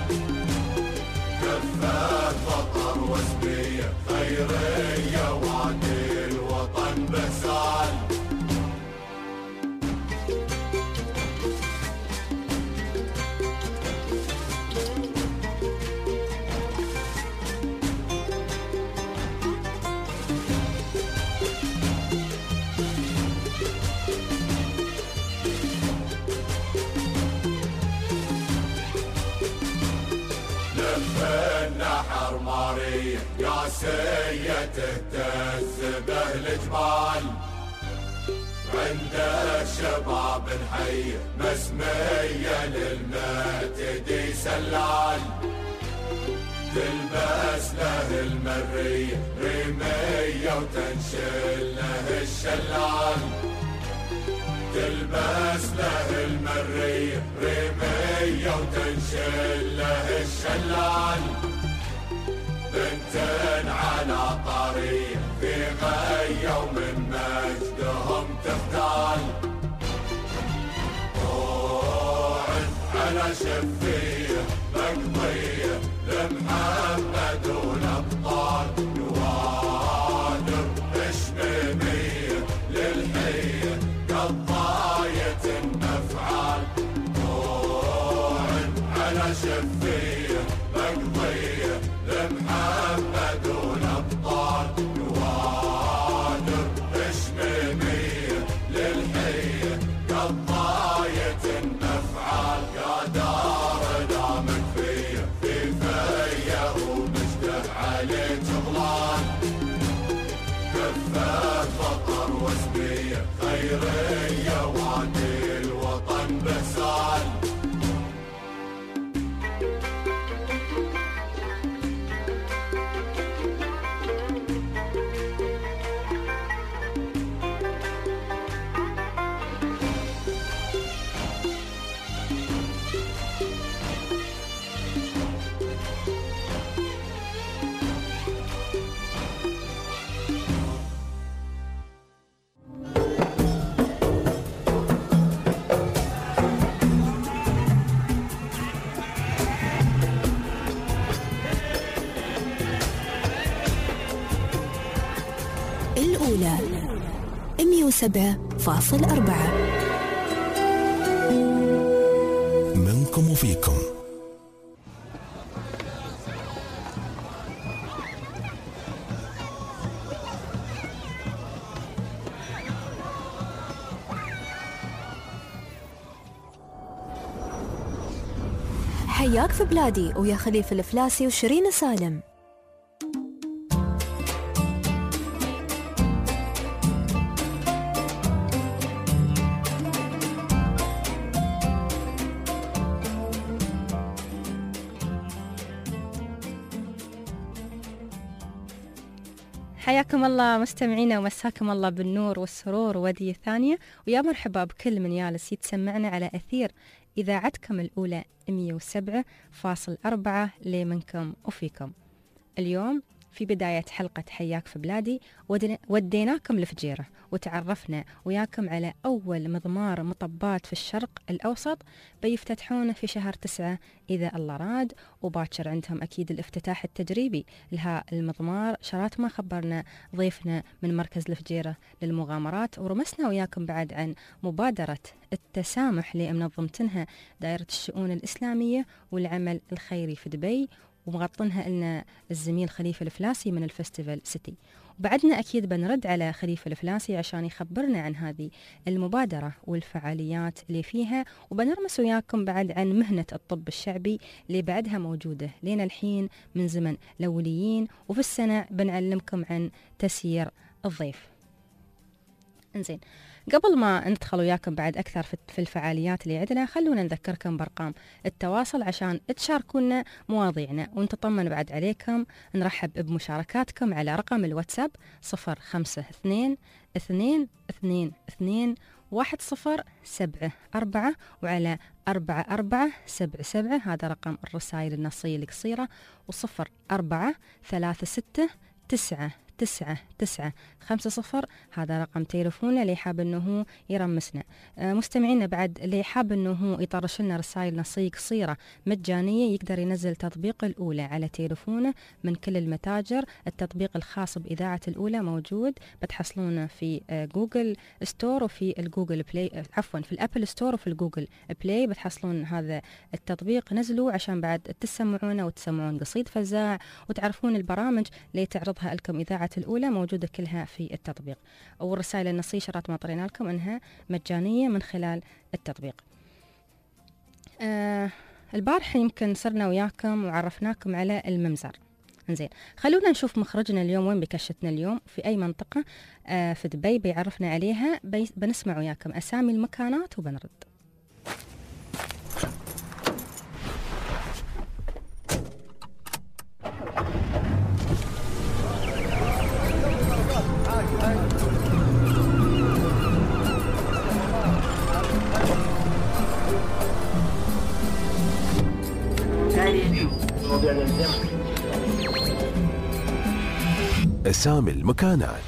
P: كفة فطر وسبية خيرية وعدي الوطن بسال النحر مارية يا سية تهتز به الجبال عند الشباب نحية مسمية للمعتدي سلال تلبس له المرية ريمية وتنشل له الشلال تلبس له المرية ريمية وتنشل له الشلال بنتين على طريق في غية ومن مجدهم تفتال روح على شفية مقضية لمحمد والأبطال يوادر إشميمية للحية قضاية النفعال روح على شفية مقضية لمحمد والأبطال يوادر إشميمية للحية قضاية النفعال يا دار دامك فيا في فيا ومشتاق عليك ضلال كفة فطر وسبية خيرية وعدي الوطن بسال
A: الأولى 107.4
E: منكم وفيكم.
A: حياك في بلادي ويا خليفة الفلاسي وشيرين سالم.
B: حياكم الله مستمعينا ومساكم الله بالنور والسرور ودية ثانية ويا مرحبا بكل من جالس يتسمعنا على أثير إذاعتكم الأولى 107.4 لمنكم وفيكم. اليوم في بداية حلقة حياك في بلادي وديناكم لفجيرة وتعرفنا وياكم على أول مضمار مطبات في الشرق الأوسط بيفتتحونه في شهر 9 إذا الله راد، وباكر عندهم أكيد الافتتاح التجريبي لها المضمار. شرات ما خبرنا ضيفنا من مركز الفجيرة للمغامرات، ورمسنا وياكم بعد عن مبادرة التسامح اللي منظمتنها دائرة الشؤون الإسلامية والعمل الخيري في دبي، ومغطنها لنا الزميل خليفة الفلاسي من الفستيفال سيتي. وبعدنا أكيد بنرد على خليفة الفلاسي عشان يخبرنا عن هذه المبادرة والفعاليات اللي فيها، وبنرمس وياكم بعد عن مهنة الطب الشعبي اللي بعدها موجودة لين الحين من زمن الأوليين، وفي السنة بنعلمكم عن تسيير الضيف. انزين، قبل ما ندخل وياكم بعد أكثر في الفعاليات اللي عندنا، خلونا نذكركم بأرقام التواصل عشان تشاركونا مواضيعنا ونتطمن بعد عليكم. نرحب بمشاركاتكم على رقم الواتساب 0522221074 وعلى 4477، هذا رقم الرسائل النصية القصيرة، و0436999950 هذا رقم تليفوننا اللي حاب انه يرمسنا. مستمعينا بعد اللي حاب انه يطرش لنا رسائل نصية قصيرة مجانية يقدر ينزل تطبيق الأولى على تليفونه من كل المتاجر. التطبيق الخاص بإذاعة الأولى موجود، بتحصلونه في جوجل ستور وفي الجوجل بلاي، عفوا في الأبل ستور وفي الجوجل بلاي بتحصلون هذا التطبيق. نزلوا عشان بعد تسمعونه وتسمعون قصيد فزاع وتعرفون البرامج اللي تعرضها لكم إذاعة الأولى موجودة كلها في التطبيق. والرسائل النصية شرط ما طرينا لكم أنها مجانية من خلال التطبيق. البارحة يمكن صرنا وياكم وعرفناكم على الممزر. انزين، خلونا نشوف مخرجنا اليوم وين بكشتنا اليوم، في أي منطقة في دبي بيعرفنا عليها. بنسمع وياكم أسامي المكانات وبنرد.
E: أسامي المكانات.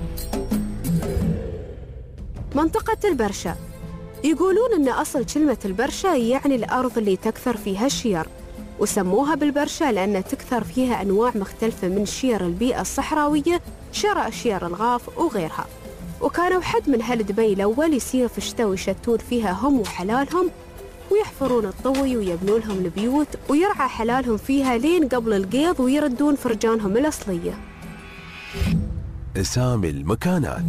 Q: منطقة البرشا، يقولون أن أصل كلمة البرشا يعني الأرض اللي تكثر فيها الشير، وسموها بالبرشا لأن تكثر فيها أنواع مختلفة من شير البيئة الصحراوية، شرى شير الغاف وغيرها. وكانوا حد من هالدبي الأول يصير في الشتاء ويشتون فيها هم وحلالهم، ويحفرون الطوي ويبنون لهم البيوت، ويرعى حلالهم فيها لين قبل القيض ويردون فرجانهم الأصلية.
E: أسامي المكانات.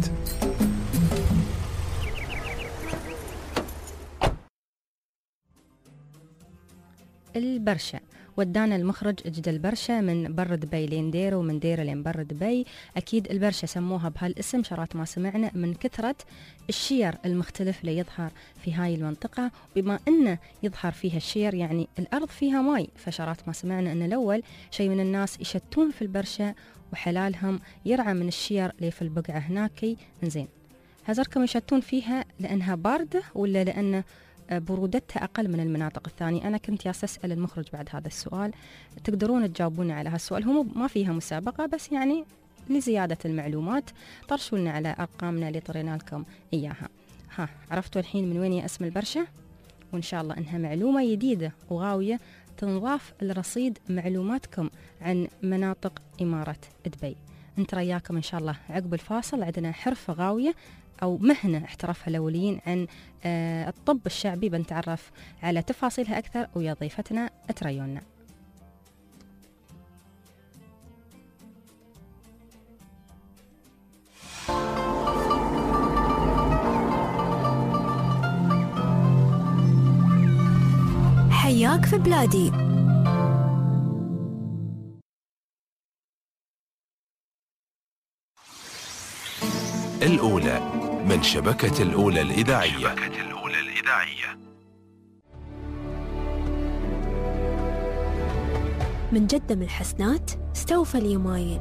B: البرشا ودانا المخرج جد البرشا من بر دبي لين ديره ومن ديره لين بر دبي. أكيد البرشا سموها بهالاسم شرات ما سمعنا من كثرة الشير المختلف اللي يظهر في هاي المنطقة، بما أنه يظهر فيها الشير يعني الأرض فيها ماي، فشرات ما سمعنا أن الأول شيء من الناس يشتون في البرشا وحلالهم يرعى من الشير اللي في البقعة هناكي. إنزين، هزركم يشتون فيها لأنها باردة ولا لأن برودتها أقل من المناطق الثانية؟ أنا كنت أسأل المخرج بعد هذا السؤال، تقدرون تجاوبون على هالسؤال. هو ما فيها مسابقة بس يعني لزيادة المعلومات طرشوا لنا على أرقامنا اللي طرينا لكم إياها. عرفتوا الحين من وين هي اسم البرشا؟ وإن شاء الله إنها معلومة جديدة وغاوية تنضاف لرصيد معلوماتكم عن مناطق إمارة دبي. نترياكم إن شاء الله عقب الفاصل. عندنا حرفة غاوية أو مهنة احترفها الأوليين عن الطب الشعبي، بنتعرف على تفاصيلها أكثر ويا ضيفتنا تريونا.
A: حياك في بلادي.
E: الأولى من شبكة الأولى الإذاعية.
A: من جدة من الحسنات استوفى اليمايل.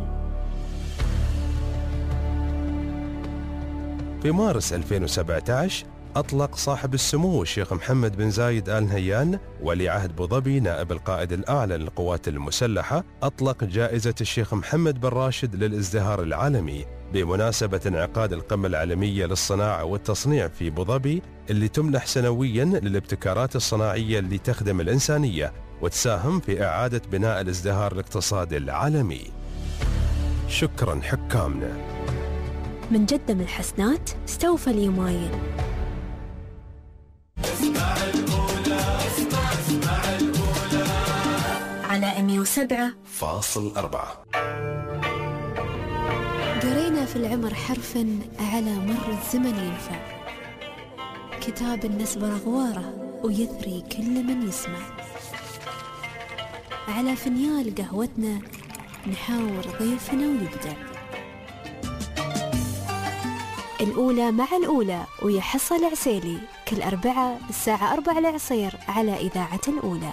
R: في مارس 2017 أطلق صاحب السمو الشيخ محمد بن زايد آل نهيان ولي عهد أبو ظبي نائب القائد الأعلى للقوات المسلحة، أطلق جائزة الشيخ محمد بن راشد للازدهار العالمي بمناسبة انعقاد القمة العالمية للصناعة والتصنيع في أبو ظبي، اللي تمنح سنويا للابتكارات الصناعية اللي تخدم الإنسانية وتساهم في إعادة بناء الازدهار الاقتصادي العالمي. شكرا حكامنا.
A: من جدة من الحسنات استوفى اليمايل.
P: اسمع الأولى، اسمع الأولى
A: على 107.8
E: 107.4.
A: قرينا في العمر حرفا على مر الزمن ينفع، كتاب النسبر غواره ويثري كل من يسمع. على فنيال قهوتنا نحاور ضيفنا ويبدع. الأولى مع الأولى ويحصل عسيلي كل أربعة الساعة 4 العصير على إذاعة الأولى.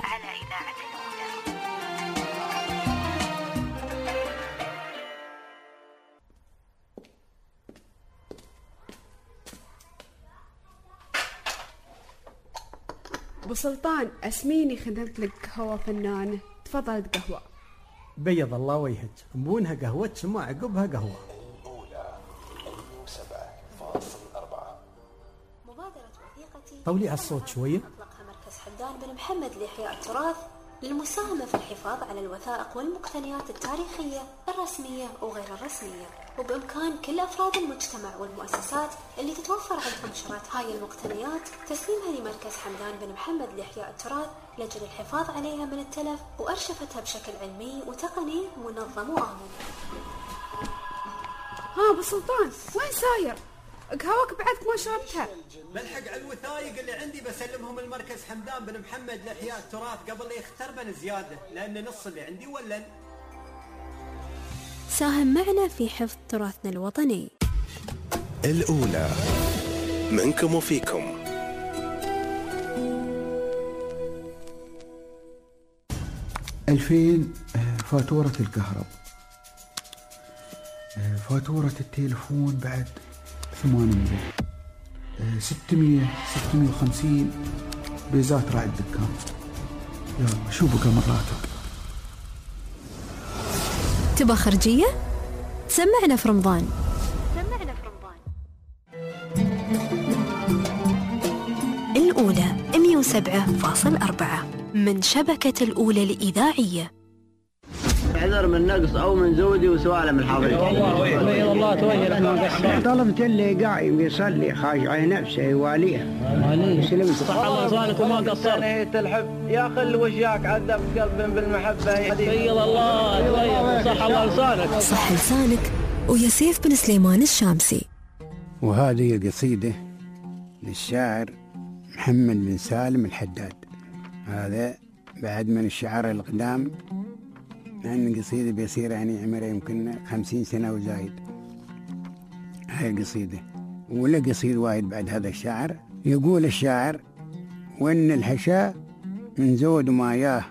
Q: أبو سلطان أسميني خدمت لك قهوة فنانة، تفضل قهوة.
S: بيض الله وجهك، مبونها قهوة ثم عقبها قهوة.
J: الأولى 107.4.
A: مبادرة وثيقتي
S: طولي على الصوت شوية.
A: أطلقها مركز حمدان بن محمد لإحياء التراث للمساهمة في الحفاظ على الوثائق والمقتنيات التاريخية الرسمية وغير الرسمية، وبإمكان كل أفراد المجتمع والمؤسسات اللي تتوفر عندهم شرايط هاي المقتنيات تسليمها لمركز حمدان بن محمد لإحياء التراث لأجل الحفاظ عليها من التلف وأرشفتها بشكل علمي وتقني منظم وآمن.
Q: أبو سلطان وين ساير؟ قهوك بعدك ما شربتها.
S: بلحق على الوثائق اللي عندي بسلمهم المركز حمدان بن محمد لإحياء التراث قبل لا يختربن زيادة، لأن نص اللي عندي ولن.
A: ساهم معنا في حفظ تراثنا الوطني.
E: الأولى منكم وفيكم.
F: 2000 فاتورة الكهرباء، فاتورة التليفون بعد 800، 600 650 بيزات راعي الدكان. يلا شو بقى مراتك؟
A: تبى خرجية؟ سمعنا في رمضان. الأولى 107.4 من شبكة الأولى الإذاعية.
T: احذر من نقص او من زودي وسوالم الحاضرين. بيض الله توجه ما قصر.
F: طلبت اللي قايم يصلي خاشع نفسه يواليها.
T: صح الله لسانك وما قصر. تلحب يا خل وجهك عذب قلب بالمحبه. بيض الله توجه صح الله لسانك.
A: صح لسانك ويا سيف بن سليمان الشامسي.
F: وهذه القصيدة للشاعر محمد بن سالم الحداد، هذا بعد من الشعراء القدام، لأن القصيدة بيصير يعني عمرها يمكن 50 سنة وزايد. هاي القصيدة ولا قصيد واحد بعد هذا الشاعر. يقول الشاعر: وإن الحشاء من زود ما ياه،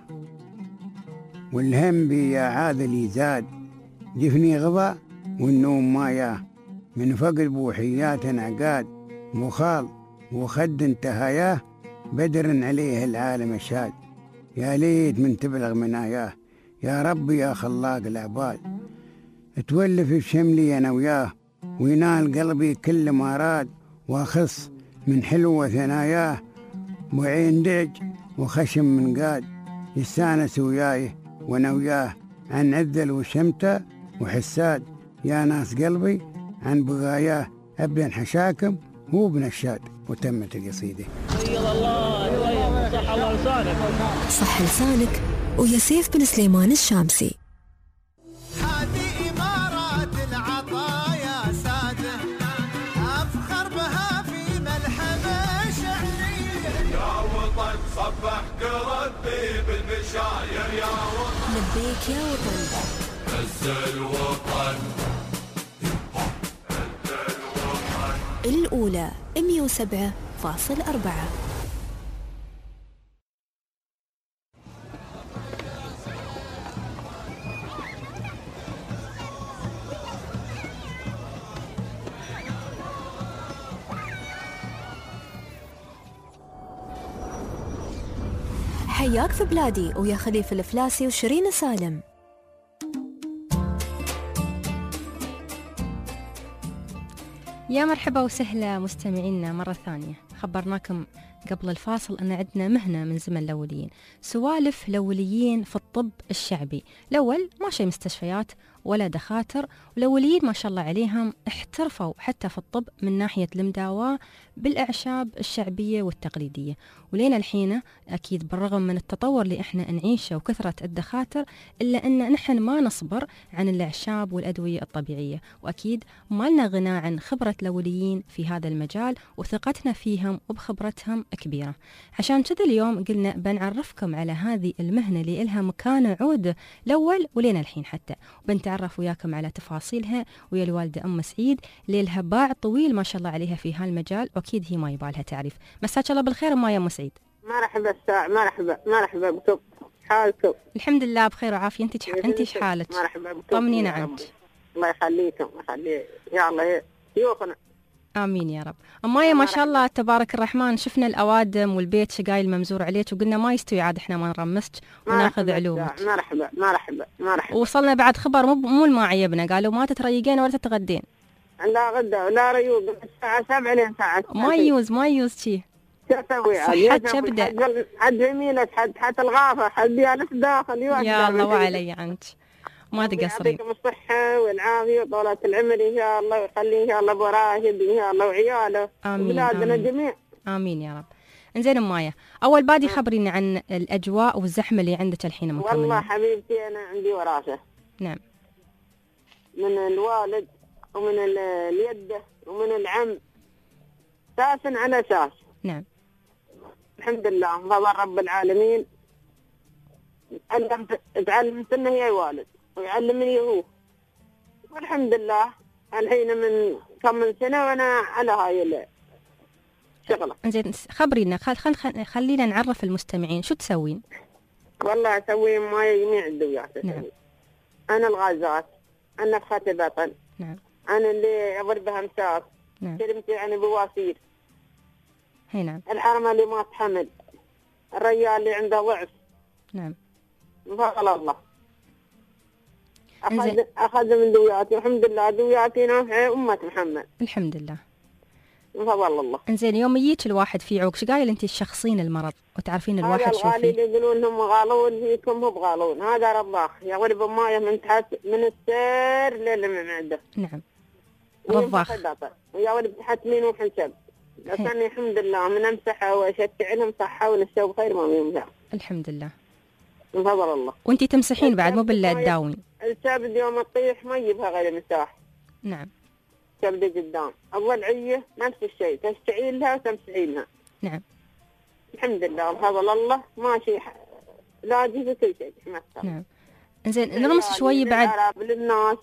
F: والهم بي يا عاذلي زاد، جفني غضا والنوم ما ياه، من فقد بوحيات عقاد، مخاض وخد انتهاياه، بدر عليه العالم الشاد، يا ليت من تبلغ مناياه، يا رب يا خلاق العباد، تولف بشملي أنا وياه، وينال قلبي كل ما راد، وأخص من حلو ثناياه، وعين دعج وخشم من قاد، يستانس وياي وانا وياه، عن عذل وشمته وحساد، يا ناس قلبي عن بغاياه، ابن حشاكم هو ابن الشاد. وتمت القصيدة.
T: بيض الله توجه صح الله لسانك.
A: صح لسانك ويا سيف بن سليمان الشامسي.
N: هذه إمارات العطايا سادة، أفخر بها في ملحمة شعرية.
P: يا وطن صبح قربي بالبشاير، يا وطن
A: لبيك يا وطن،
P: عز الوطن.
A: الأولى 107.4. حياك في بلادي ويا خليفة الفلاسي وشيرين سالم.
B: يا مرحبا وسهلا مستمعينا مرة ثانية. خبرناكم قبل الفاصل أن عندنا مهنة من زمن الأوليين، سوالف الأوليين في الطب الشعبي. الأول ماشي مستشفيات ولا دخاتر، والأوليين ما شاء الله عليهم احترفوا حتى في الطب من ناحية المداواة بالأعشاب الشعبية والتقليدية. ولين الحين أكيد بالرغم من التطور اللي إحنا نعيشه وكثرة الدخاتر، إلا أن نحن ما نصبر عن الأعشاب والأدوية الطبيعية، وأكيد ما لنا غنى عن خبرة الأوليين في هذا المجال، وثقتنا فيهم وبخبرتهم كبيرة. عشان كذا اليوم قلنا بنعرفكم على هذه المهنة اللي إلها مكان عود الأول ولين الحين حتى، وبنتعرف وياكم على تفاصيلها ويا الوالدة أم سعيد اللي لها باع طويل ما شاء الله عليها في هالمجال، وأكيد هي ما يبالها تعريف. مساك الله بالخير أم أم سعيد.
U: مرحبا مرحبا بكم، حالكم؟
B: الحمد لله بخير وعافية. انت حالك؟
U: مرحبا بكم،
B: طمنينا عنك.
U: الله يخليكم ويخلي يا الله يوفقنا.
B: آمين يا رب. أمايا ما شاء الله تبارك الرحمن، شفنا الأوادم والبيت شقايل ممزور عليك، وقلنا ما يستوي عاد إحنا ما نرمسك وناخذ علومك.
U: مرحبا.
B: وصلنا بعد خبر مو ما عيبنا، قالوا ما تتريقين ولا تتغدين.
U: لا غدا ولا ريوق، الساعة 7 لين ساعة
B: ما يوز شي.
U: تسوي
B: صحت شبدة.
U: حد يمينك حد الغافة حد يالف داخل
B: يا الله وعلي عنك، ما تقصرين.
U: يعطيكم الصحة والعافية وطولة العمر إن شاء الله، ويخلي إن شاء الله براشد إن شاء الله وعياله وبلادنا جميع.
B: آمين يا رب. إنزين أمايا، أول بادي خبرينا عن الأجواء والزحمة اللي عندك الحين مكملة.
U: والله حبيبتي أنا عندي وراثة.
B: نعم.
U: من الوالد ومن اليد ومن العم، ساس على ساس.
B: نعم.
U: الحمد لله بفضل رب العالمين. تعلمت انه هي والد ويعلمني هو، والحمد لله الحين من كم من سنة وانا على هاي الشغلة.
B: زين خبرينا، خلينا نعرف المستمعين شو تسوين؟
U: والله اسوي ما جميع الدويات.
B: نعم.
U: انا الغازات، انا نفخة البطن.
B: نعم.
U: انا اللي اضربها مساك.
B: نعم.
U: كلمتي يعني بواسير.
B: هي نعم.
U: الحرمة اللي ما تحمل، الرجال اللي عنده ضعف.
B: نعم.
U: بفضل الله أخذ من دوياتي، والحمد لله دوياتي نافعة أمة محمد.
B: الحمد لله
U: بفضل الله.
B: إنزين يوم يجيك الواحد في عوق، شقايل أنت تشخصين المرض وتعرفين الواحد شو فيه؟
U: هذا الغالي اللي يقولون هم غالون فيكم هو بغالون، هذا رضاخ يا ولد بمايه من تحت من السير للمعدة.
B: نعم. رضاخ
U: يا ولد تحت مين وحنسب، لكن الحمد لله من أمسحه وأشتع لهم صحة ونسوا بخير ما بيمزح.
B: الحمد لله
U: بفضل الله.
B: وانتي تمسحين بعد مو بالله تداوين؟
U: الكبد يوم تطيح ما يجيبها غير مساح.
B: نعم.
U: كبد قدام، الضلعية نفس الشيء، تشتعين لها وتمسحين لها.
B: نعم.
U: الحمد لله بفضل الله ماشي لا في كل شيء.
B: نعم. إنزين نرمس شوي بعد
U: للناس.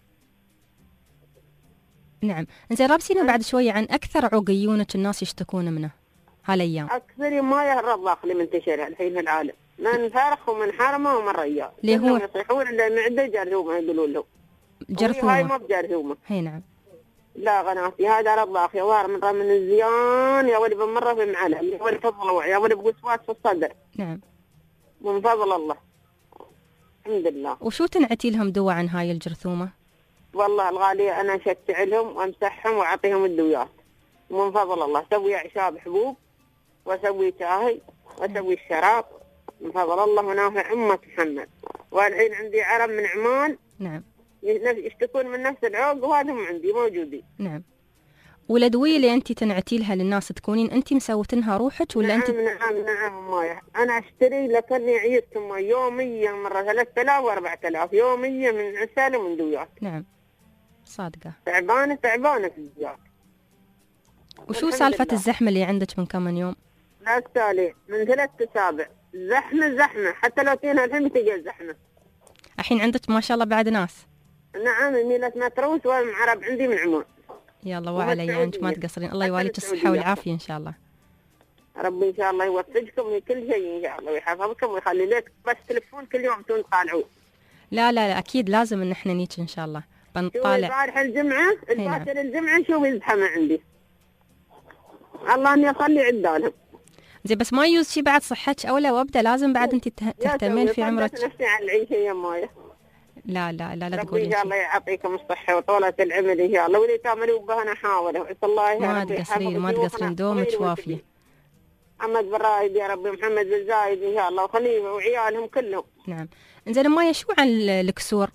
B: نعم. إنزين رابسينا بعد شوي عن أكثر عوق يجونك الناس يشتكون منه هالأيام.
U: أكثر ما يهرب اللي منتشر الحين في العالم، من فرخ ومن حرمة ومن ريال.
B: اللي هو
U: يصيحون اللي معدة جرثومة يقولون له.
B: جرثومة.
U: هاي ما بجرثومة.
B: هي نعم.
U: لا غناتي هذا رضاخ يا وار من الزيان يا ولد بمرة في معلها يا ولد في الضلوع يا ولد بوسواس في الصدر.
B: نعم.
U: من فضل الله. الحمد لله.
B: وشو تنعتي لهم دواء عن هاي الجرثومة؟
U: والله الغالية أنا أشتع لهم وأمسحهم وأعطيهم الدويات. من فضل الله أسوي أعشاب حبوب وأسوي شاهي وأسوي الشراب. من فضل الله ونافع أمة محمد. والحين عندي عرب من عمان.
B: نعم.
U: يشتكون من نفس العوق وهذهم عندي موجودين.
B: نعم. والأدوية اللي أنت تنعتي لها للناس تكونين أنت مسوتنها روحك ولا
U: نعم
B: أنت؟
U: نعم مايا. أنا أشتري لكني عيدتهم يوميا مرة 3000 و4000 يوميا من عسل ومن دويات.
B: نعم. صادقة.
U: تعبانة في الدويات.
B: وشو سالفة الزحمة اللي عندك من كم يوم؟
U: لا تسالي من 3 أسابيع زحمة حتى لو تينا الحين تلقى زحمة.
B: الحين عندك ما شاء الله بعد ناس.
U: نعم ميلة متروس والعرب عندي من عمان.
B: يلا وعلي عنك ما تقصرين، الله يواليك الصحة والعافية إن شاء الله.
U: ربي إن شاء الله يوفقكم في كل شيء إن شاء الله ويحفظكم ويخلي لك بس تلفون كل يوم تطالعون.
B: لا أكيد لازم إن إحنا نيجي إن شاء الله بنطالع.
U: البارحة الجمعة الجمعة شوفي الزحمة عندي. الله إني أصلي عدالهم.
B: زي بس ما يوز شي بعد صحتك أولى وأبدأ لازم بعد أنت تهتمين في عمرك.
U: نفسي على العيشة يا مايا.
B: لا
U: تقولين
B: تقولين
U: إن شاء الله يعطيكم الصحة وطولة العمر إن شاء الله واللي تعملوا به أنا حاول وعسى الله
B: ما تقصرين دومك وافية.
U: محمد بن رايد يا ربي محمد بن زايد إن شاء الله وخليفة وعيالهم كلهم.
B: نعم. إنزين مايا شو عن الكسور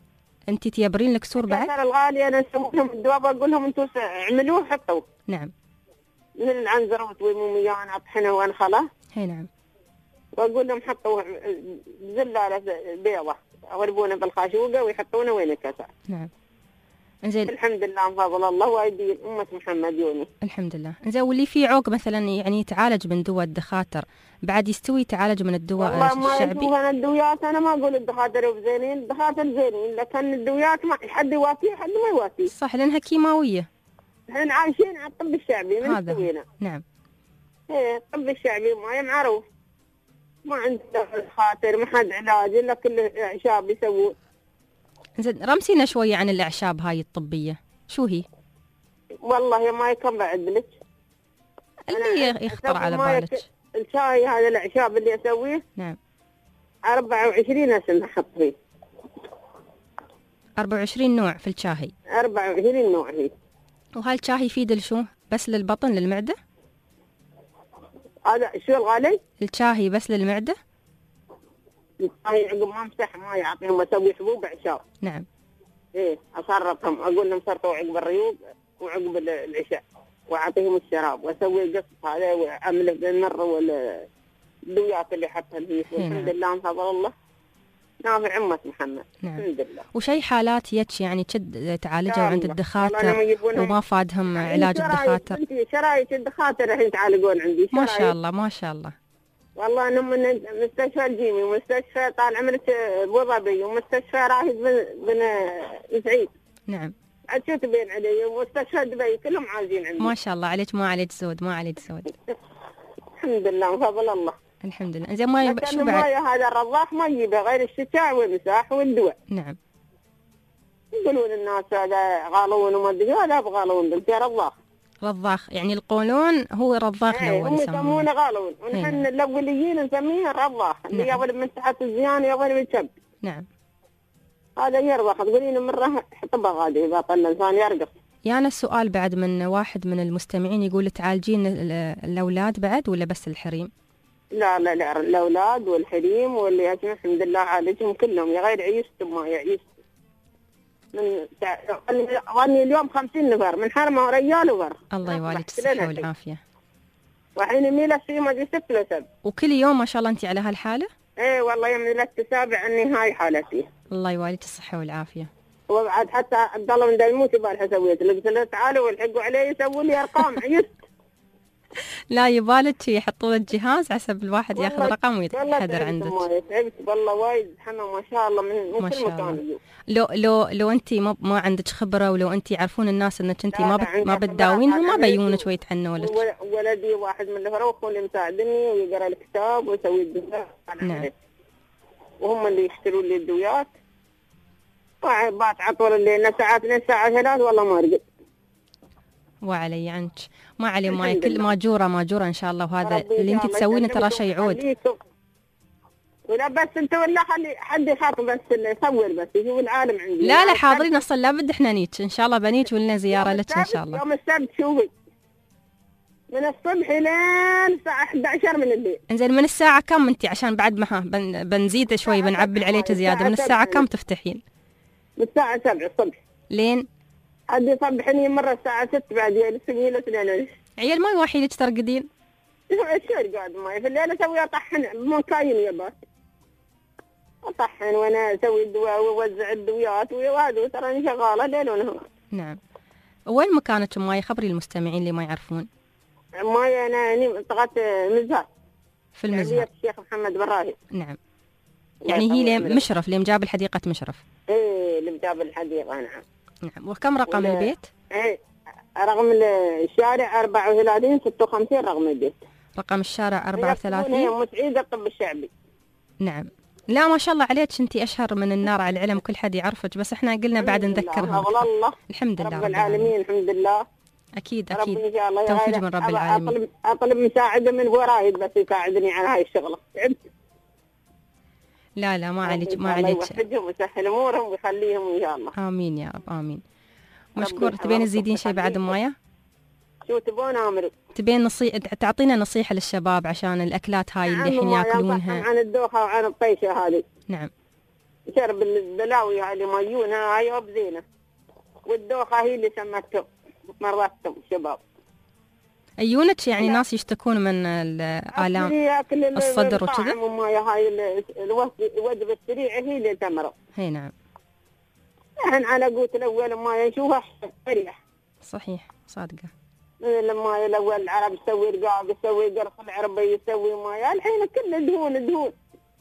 B: انت تيبرين الكسور بعد؟
U: الكسر الغالي انا اسوي لهم الدواء واقول لهم انتم اعملوه حطوه.
B: نعم.
U: من العنزرة والموميان اطحنه وانخله.
B: هي نعم.
U: واقول لهم حطوا زلالة بيضة يغربونه بالخاشوقة ويحطونه وين الكسر.
B: نعم. انزين.
U: الحمد لله من فضل الله وايدي أمة محمد يوني.
B: الحمد لله. انزين واللي في عوق مثلا يعني يتعالج من دواء الدخاتر بعد يستوي يتعالج من الدواء
U: والله ما
B: الشعبي؟
U: والله الدويات انا ما اقول الدخاتر زينين، الدخاتر زينين لكن الدويات ما حد يوافيه حد ما يوافيه.
B: صح لانها كيماوية.
U: احنا عايشين على الطب الشعبي من سوينا.
B: نعم.
U: ايه الطب الشعبي ما معروف. ما عندنا دخاتر ما حد علاج الا كل اعشاب يسوون.
B: زين رمسينا شوية عن الأعشاب هاي الطبية، شو هي؟
U: والله ما يكون بعد لك.
B: اللي يخطر على بالك.
U: الشاي هذا الأعشاب اللي أسويه.
B: نعم.
U: 24 اسم أحط فيه.
B: 24 نوع في الشاهي.
U: 24 نوع هي.
B: وهالشاي يفيد لشو؟ بس للبطن للمعدة؟
U: هذا شو الغالي؟
B: الشاهي بس للمعدة؟
U: الشاي عقب ما امسح ما يعطيهم اسوي حبوب اعشاب.
B: نعم.
U: ايه اصرفهم اقول لهم صرتوا عقب الريوق وعقب العشاء واعطيهم الشراب واسوي قص هذا واعمله بالمره والدويات اللي حطها فيه. والحمد لله من فضل الله نافع أمة محمد.
B: نعم.
U: الحمد لله.
B: وشي حالات يتش يعني تعالجوا عند الدخاتر وما فادهم علاج الدخاتر؟
U: شرايط الدخاتر الحين يتعالجون عندي.
B: ما شاء الله ما شاء الله.
U: والله أنا من مستشفى الجيمي ومستشفى طال عمرك أبو ظبي ومستشفى راهد بن سعيد.
B: نعم.
U: عاد شو تبين علي ومستشفى دبي كلهم عايزين عندي.
B: ما شاء الله عليك ما عليك زود ما عليك زود.
U: الحمد لله من فضل الله.
B: الحمد لله. زين ما
U: شو بعد؟ هذا الرضاخ ما يجيبه غير الشتاء والمساح والدواء.
B: نعم.
U: يقولون الناس هذا غالون وما ادري هذا بغالون بنتي رضاخ.
B: رضاخ يعني القولون هو رضاخ الأول
U: هم يسمونه غالون ونحن الأوليين نسميه الرضاخ اللي يظل من تحت الزيان يظل من شب.
B: نعم.
U: هذا يرضخ تقولين مرة حطبة غادي إذا طل الإنسان يرقص.
B: يعني السؤال بعد من واحد من المستمعين يقول تعالجين الأولاد بعد ولا بس الحريم؟
U: لا الأولاد والحريم واللي أجمع الحمد لله عالجهم كلهم يا غير عيشتهم ما يعيش. من غني اليوم 50 نفر من حرمة رجال وبر.
B: الله يواليك الصحة والعافية.
U: وحين ميلة في ما 6 ل 7.
B: وكل يوم ما شاء الله أنت على هالحالة؟
U: إيه والله يوم ميلة 7 أني هاي حالتي.
B: الله يواليك الصحة والعافية.
U: وبعد حتى عبد الله من دايموت يبالها سويت قلت له تعالوا والحقوا علي يسووا لي أرقام عيست.
B: لا يبالك يحطوا لك جهاز حسب الواحد ياخذ رقم ويتحذر عندك.
U: والله تعبت والله وايد حنا ما شاء الله من كل مكان.
B: لو انت ما عندك خبره ولو انت يعرفون الناس انك انت ما بتداوينهم ما بيونك ويتعنوا لك.
U: ولدي واحد من الفروق هو اللي مساعدني ويقرا الكتاب ويسوي الدواء.
B: نعم.
U: وهم اللي يشترون لي الدويات. بات عطول الليل ساعات 2 ساعة 3 والله ما رقد.
B: وعلي عنك ما علي ماي كل ماجورة إن شاء الله. وهذا اللي أنت تسوينه ترى شيء عود.
U: ولا بس أنت ولا خلي حد يحط بس يصور بس يشوف العالم عندي.
B: لا حاضرين أصلا لابد إحنا نيج إن شاء الله بنيج ولنا زيارة لك إن شاء الله.
U: يوم السبت شوفي من الصبح لين الساعة 11 من الليل.
B: إنزين من الساعة كم أنت عشان بعد ما بنزيد شوي بنعبل عليك زيادة. من الساعة كم تفتحين؟
U: من الساعة 7 الصبح.
B: لين؟
U: حد يصبحني مرة الساعة 6 بعد يلسقني ل2.
B: عيال ما يوحي لك ترقدين؟
U: شو قاعد معي في الليل أسوي أطحن مكاين يبات. أطحن وأنا أسوي الدواء وأوزع الدويات وهذا تراني شغالة ليل ونهار.
B: نعم. وين مكانك ماي؟ خبري المستمعين اللي ما يعرفون.
U: ماي أنا طغت مزهر.
B: في المزهر.
U: الشيخ محمد براهي.
B: نعم. يعني هي مشرف اللي مجاب الحديقة مشرف.
U: إيه اللي مجاب الحديقة نعم.
B: نعم. وكم رقم البيت؟
U: ايه رقم الشارع 34 56 رقم البيت.
B: رقم الشارع 34.
U: هي مسعيدة الطب الشعبي.
B: نعم. لا ما شاء الله عليك انتي اشهر من النار على العلم كل حد يعرفك بس احنا قلنا بعد نذكرها.
U: الله
B: الحمد لله
U: رب العالمين الحمد لله.
B: اكيد
U: توفيق
B: من رب العالمين.
U: اطلب مساعدة من ورايد بس يساعدني على هاي الشغلة. تعبت.
B: لا ما عليك
U: الله يوفقهم ويسهل امورهم ويخليهم ان شاء الله.
B: امين يا رب امين. مشكور. تبين تزيدين شيء بعد مايا؟
U: شو تبون امر؟
B: تبين تعطينا نصيحة للشباب عشان الاكلات هاي اللي الحين ياكلونها.
U: عن الدوخة وعن الطيشة هذه.
B: نعم.
U: شرب البلاوي هاي اللي ميونها هاي بزينة، والدوخة هي اللي سمتهم مرضتهم شباب.
B: عيونك يعني ناس يشتكون من الآلام الصدر وكذا؟
U: هاي الوجبة السريعة هي اللي تمرض.
B: هي نعم.
U: نحن على قوت الأول ما نشوفها فريح.
B: صحيح صادقة.
U: لما الأول العرب يسوي رقاق يسوي قرص العربي يسوي ماي، الحين كله دهون.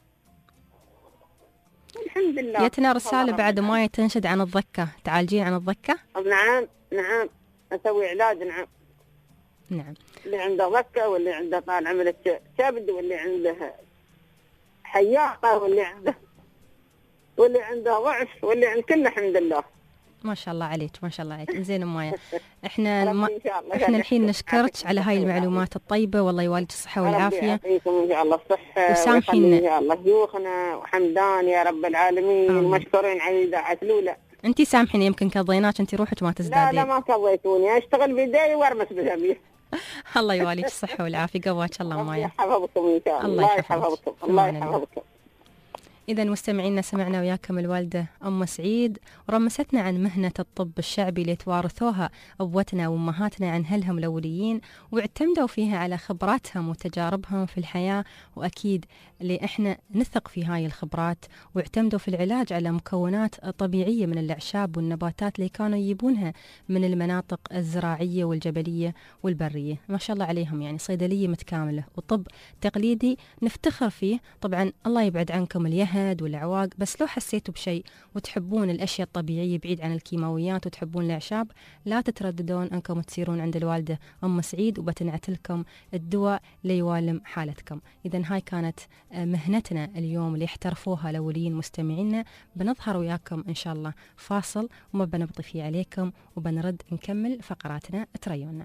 U: الحمد لله.
B: جتنا رسالة بعد ما تنشد عن الضكة، تعالجين عن الضكة؟
U: نعم أسوي علاج. نعم اللي عنده ضكة واللي عنده طال عمل كبد واللي عنده حياطة واللي عنده ضعف واللي عند كله الحمد لله.
B: ما شاء الله عليك ما شاء الله عليك. زين مايا، احنا الحين نشكرك على هاي المعلومات الطيبة، والله يواليك الصحة والعافية.
U: يعطيكم ان شاء الله الصحة
B: وسامحينا
U: ان شاء الله شيوخنا وحمدان يا رب العالمين. مشكورين على إذاعة الأولى.
B: انتي سامحيني يمكن كضيناك، انتي روحك ما تزدادين.
U: لا ما كضيتوني، اشتغل بيدي وارمس بجنبي.
B: الله يواليك الصحة والعافية، قواك الله مايا.
U: يحفظكم ان شاء الله. الله يحفظكم.
B: إذا مستمعينا سمعنا وياكم الوالدة أم سعيد ورمستنا عن مهنة الطب الشعبي اللي توارثوها أبوتنا وأمهاتنا عن أهلهم الأوليين، واعتمدوا فيها على خبراتهم وتجاربهم في الحياة، وأكيد اللي إحنا نثق في هاي الخبرات، واعتمدوا في العلاج على مكونات طبيعية من الأعشاب والنباتات اللي كانوا يجيبونها من المناطق الزراعية والجبلية والبرية. ما شاء الله عليهم، يعني صيدلية متكاملة وطب تقليدي نفتخر فيه. طبعا الله يبعد عنكم اليهد والعواق، بس لو حسيتوا بشيء وتحبون الأشياء الطبيعية بعيد عن الكيماويات وتحبون الأعشاب، لا تترددون أنكم تسيرون عند الوالدة أم سعيد وبتنعت لكم الدواء ليوالم حالتكم. إذا هاي كانت مهنتنا اليوم اللي احترفوها الأولين. مستمعينا بنظهر وياكم إن شاء الله فاصل وما بنبطي فيه عليكم، وبنرد نكمل فقراتنا. تريونا.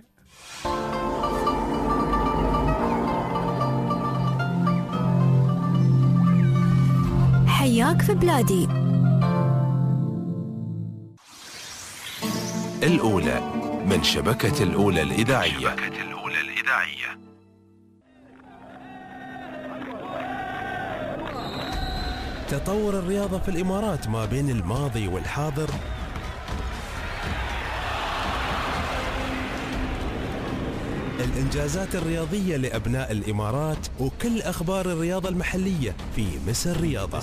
A: حياك في بلادي.
E: الأولى من شبكة الأولى الإذاعية.
R: تطور الرياضة في الإمارات ما بين الماضي والحاضر الإنجازات الرياضية لأبناء الإمارات وكل أخبار الرياضة المحلية في مصر رياضة.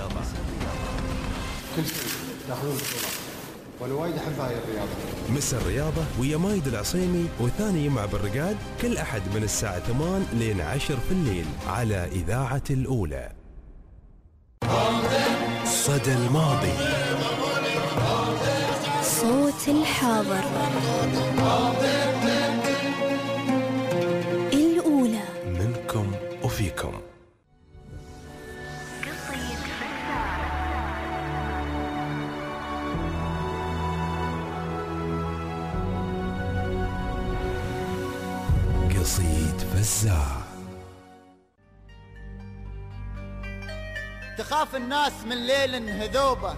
O: كل سنة تاخذون بطولات وانا وايد احب هاي الرياضة.
R: مصر رياضة ويا مايد العصيمي وثاني يمع بالرقاد كل أحد من الساعة 8 لين 10 في الليل على إذاعة الأولى.
E: صدى الماضي،
A: صوت الحاضر. الأولى
E: منكم وفيكم. قصيد فزاع.
I: تخاف الناس من ليل هذوبة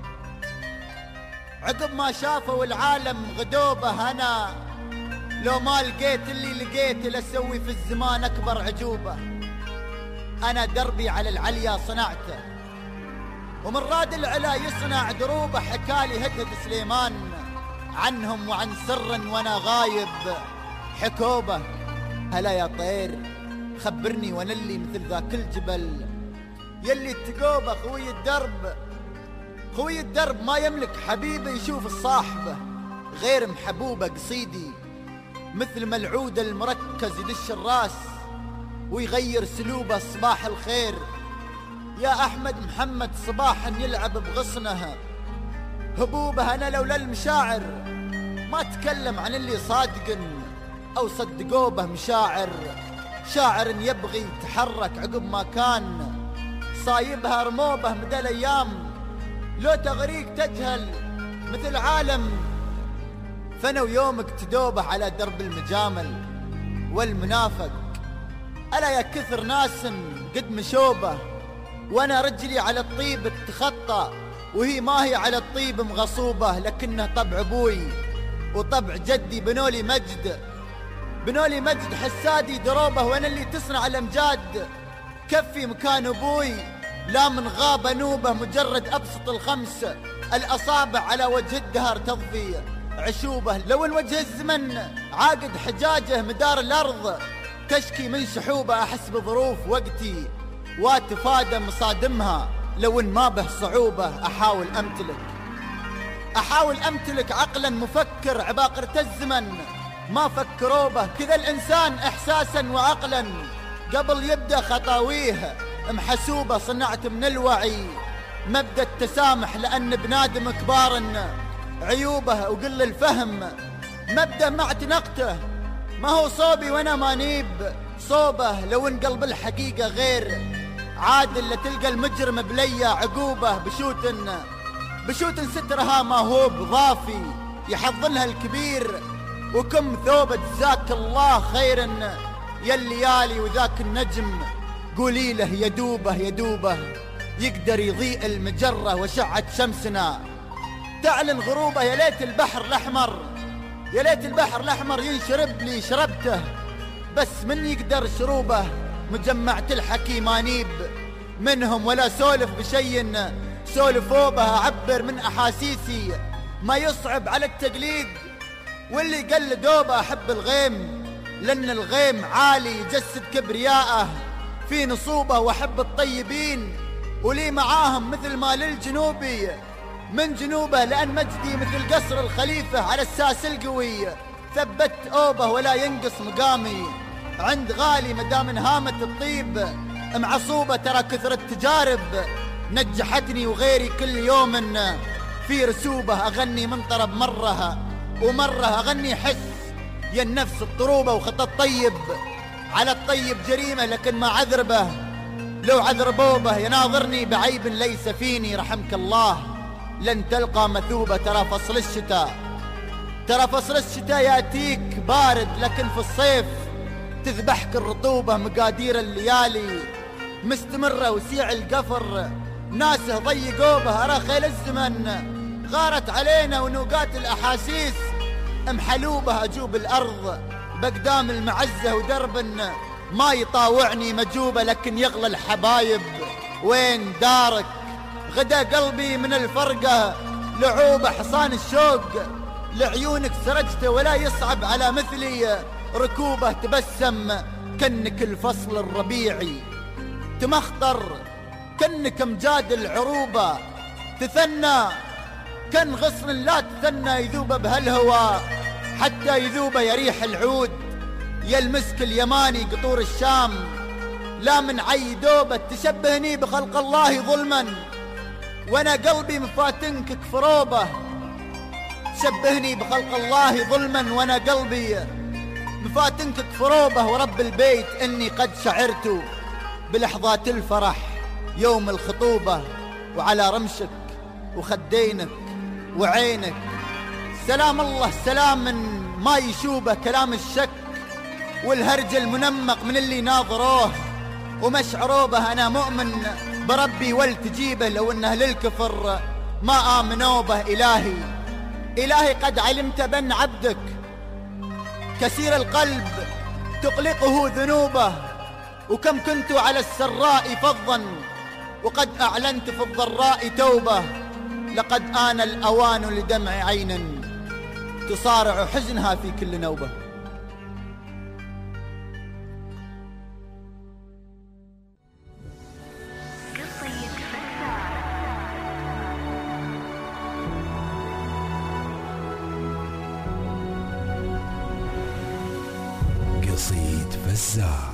I: عقب ما شافوا العالم غدوبة. أنا لو ما لقيت اللي لقيت لأسوي في الزمان أكبر عجوبة. أنا دربي على العليا صنعته ومن راد العلا يصنع دروبة. حكالي هدهد سليمان عنهم وعن سر وأنا غايب حكوبة. هلا يا طير خبرني وانا اللي مثل ذاك الجبل يلي التقوبة. خوي الدرب ما يملك حبيبه يشوف الصاحبة غير محبوبة. قصيدي مثل ملعود المركز يدش الراس ويغير سلوبه. صباح الخير يا أحمد محمد صباحا يلعب بغصنها هبوبة. أنا لولا المشاعر ما تكلم عن اللي صادق أو صدقوه به. مشاعر شاعر يبغي يتحرك عقب ما كان صايبها رموبه مدى الأيام. لو تغريق تجهل مثل عالم فأنا ويومك تدوبه على درب المجامل والمنافق. ألا يا كثر ناس قد مشوبه وأنا رجلي على الطيب تخطى وهي ما هي على الطيب مغصوبة. لكنه طبع أبوي وطبع جدي بنولي مجد حسادي دروبه. وانا اللي تصنع الامجاد كفي مكان ابوي لا من غابة نوبة مجرد أبسط الخمس الأصابع على وجه الدهر تضفي عشوبة. لو ان وجه الزمن عاقد حجاجه مدار الأرض تشكي من سحوبة، أحس بظروف وقتي واتفادى مصادمها. لو ان ما به صعوبة أحاول أمتلك عقلا مفكر عباقرة الزمن ما فكروا به. كذا الإنسان إحساسا وعقلا قبل يبدأ خطاويه محسوبة. صنعت من الوعي مبدأ التسامح لأن بنادم كبار عيوبه وقل الفهم مبدأ ما اعتنقته. ما هو صوبي وانا مانيب صوبه. لو ان قلب الحقيقة غير عادل لتلقى المجرم بليا عقوبة. بشوت سترها ما هو بضافي يحضنها الكبير وكم ثوبة جزاك الله خيرا يا الليالي. وذاك النجم قولي له يدوبه يقدر يضيء المجرة وشعة شمسنا تعلن غروبه. يا ليت البحر الأحمر ينشرب لي شربته بس من يقدر شروبه. مجمعة الحكي ما نيب منهم ولا سولف بشي سولفوا به. أعبر من أحاسيسي ما يصعب على التقليد واللي قلدوا به. أحب الغيم لأن الغيم عالي يجسد كبرياءه في نصوبه. وأحب الطيبين ولي معاهم مثل ما للجنوبي من جنوبه. لأن مجدي مثل قصر الخليفة على الساس القوي ثبت أوبه ولا ينقص مقامي عند غالي مدام انهامة الطيب معصوبة. ترى كثرة تجارب نجحتني وغيري كل يوم في رسوبة. أغني من طرب مرة أغني حس يا النفس الطروبة. وخطى الطيب على الطيب جريمة لكن ما عذربه. لو عذربوبه يناظرني بعيب ليس فيني رحمك الله لن تلقى مثوبة. ترى فصل الشتاء يأتيك بارد لكن في الصيف تذبحك الرطوبة. مقادير الليالي مستمرة وسيع القفر ناسه ضيقوبه. أرى خيل الزمن غارت علينا ونوقات الأحاسيس محلوبة. أجوب الأرض بقدام المعزة ودرب ما يطاوعني مجوبة. لكن يغلى الحبايب وين دارك غدا قلبي من الفرقة لعوبة. حصان الشوق لعيونك سرجته ولا يصعب على مثلي ركوبه. تبسم كنك الفصل الربيعي تمخطر كنك امجاد العروبة. تثنى كن غصن لا تثنى يذوب بهالهوى حتى يذوب يريح العود. يا المسك اليماني قطور الشام لا من عيدوبة. تشبهني بخلق الله ظلما وانا قلبي مفاتنك كفروبة. تشبهني بخلق الله ظلما وانا قلبي مفاتنك كفروبة. ورب البيت اني قد شعرت بلحظات الفرح يوم الخطوبة وعلى رمشك وخدينك وعينك سلام الله سلام من ما يشوبه. كلام الشك والهرج المنمق من اللي ناظروه ومشعروا به. أنا مؤمن بربي والتجيبه لو أنه للكفر ما آمنوا به. إلهي قد علمت بأن عبدك كثير القلب تقلقه ذنوبه. وكم كنت على السراء فظا وقد أعلنت في الضراء توبة. لقد آن الأوان لدمع عين تصارع حزنها في كل نوبة.
J: قصيد فزاع.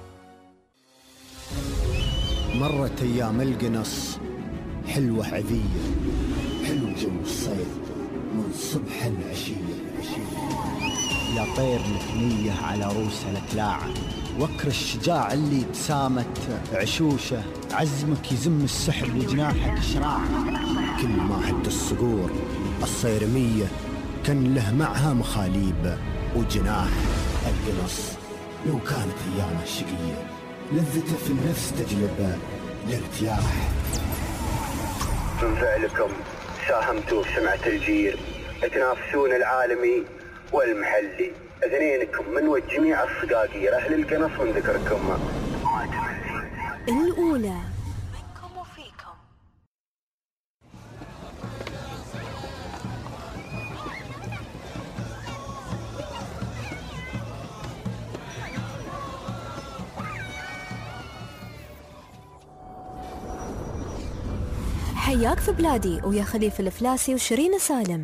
J: مرت أيام القنص حلوة عذية، حلو جو الصيد من صبح العشية. يا طير مكنية على روس الأكلاعة، وكر الشجاع اللي تسامت عشوشه، عزمك يزم السحب وجناحك شراع. كل ما هد الصقور الصيرمية كان له معها مخاليب وجناح. القنص لو كانت أيامه شقية لذته في النفس تجلب الارتياح.
C: من فعلكم ساهمتوا في سمعة الجير، تنافسون العالمي والمحلي. اثنينكم من وجميع الصقاقير أهل القنص من ذكركم
A: الأولى حياك في بلادي ويا خليفة الفلاسي وشيرين سالم.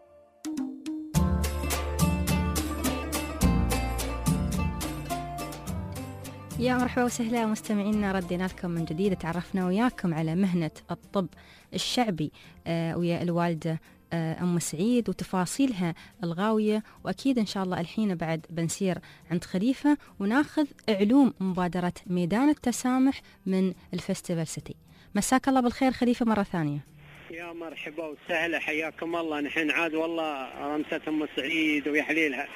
B: يا مرحبا وسهلا مستمعينا، ردينا لكم من جديد، تعرفنا وياكم على مهنة الطب الشعبي ويا الوالدة أم سعيد وتفاصيلها الغاوية، وأكيد إن شاء الله الحين بعد بنسير عند خليفة وناخذ علوم مبادرة ميدان التسامح من الفستيفال سيتي. مساك الله بالخير خليفة مرة ثانية.
D: يا مرحبا وسهلا، حياكم الله. نحن عاد والله رمسة أم سعيد ويا حليلها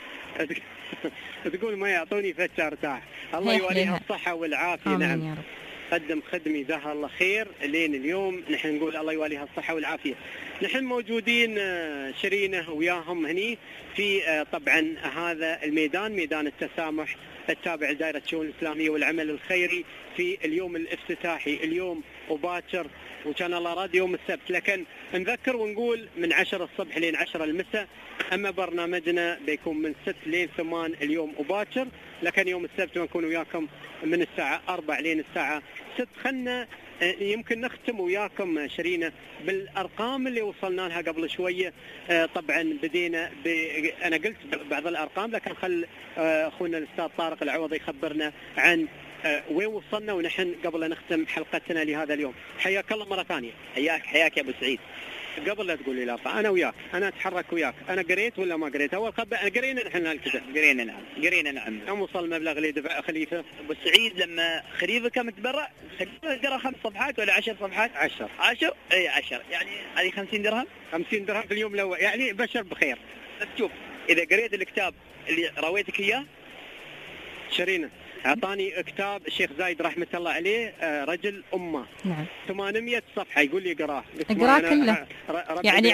D: تقول ما يعطوني فتشة ارتاح، الله يوليها الصحة والعافية. نعم
B: يا رب.
D: قدم خدمة جزاها الله خير لين اليوم، نحن نقول الله يوليها الصحة والعافية. نحن موجودين شرينة وياهم هني في طبعا هذا الميدان، ميدان التسامح التابع لدائرة الشؤون الإسلامية والعمل الخيري، في اليوم الافتتاحي اليوم وباكر، وكان الله راد يوم السبت، لكن نذكر ونقول من 10 الصبح لين 10 المساء. أما برنامجنا بيكون من 6 لين 8 اليوم وباكر، لكن يوم السبت نكون وياكم من الساعة 4 لين الساعة 6. خلنا يمكن نختم وياكم شرينا بالأرقام اللي وصلنا لها قبل شوية. طبعا بدينا أنا قلت بعض الأرقام، لكن خل أخونا الأستاذ طارق العوضي يخبرنا عن وين وصلنا ونحن قبل أن نختم حلقتنا لهذا اليوم. حياك الله مرة ثانية.
K: حياك يا أبو سعيد.
D: قبل لا تقول لي الأرقام، أنا وياك، أنا أتحرك وياك، أنا قريت ولا ما قريت؟ أول قرينا نحن الكتاب.
K: قرينا نعم.
D: كم وصل المبلغ اللي دفع خليفة؟
K: أبو سعيد لما خليفة كم تبرع؟ خليفة قرأ 5 صفحات ولا 10 صفحات؟ 10 أي 10، يعني هذه 50 درهم.
D: 50 درهم في اليوم الأول، يعني بشر بخير.
K: شوف إذا قريت الكتاب اللي رويتك إياه
D: شرينا، أعطاني كتاب الشيخ زايد رحمة الله عليه رجل أمة.
B: نعم.
D: 800 صفحة، يقول لي اقراه
B: كله، يعني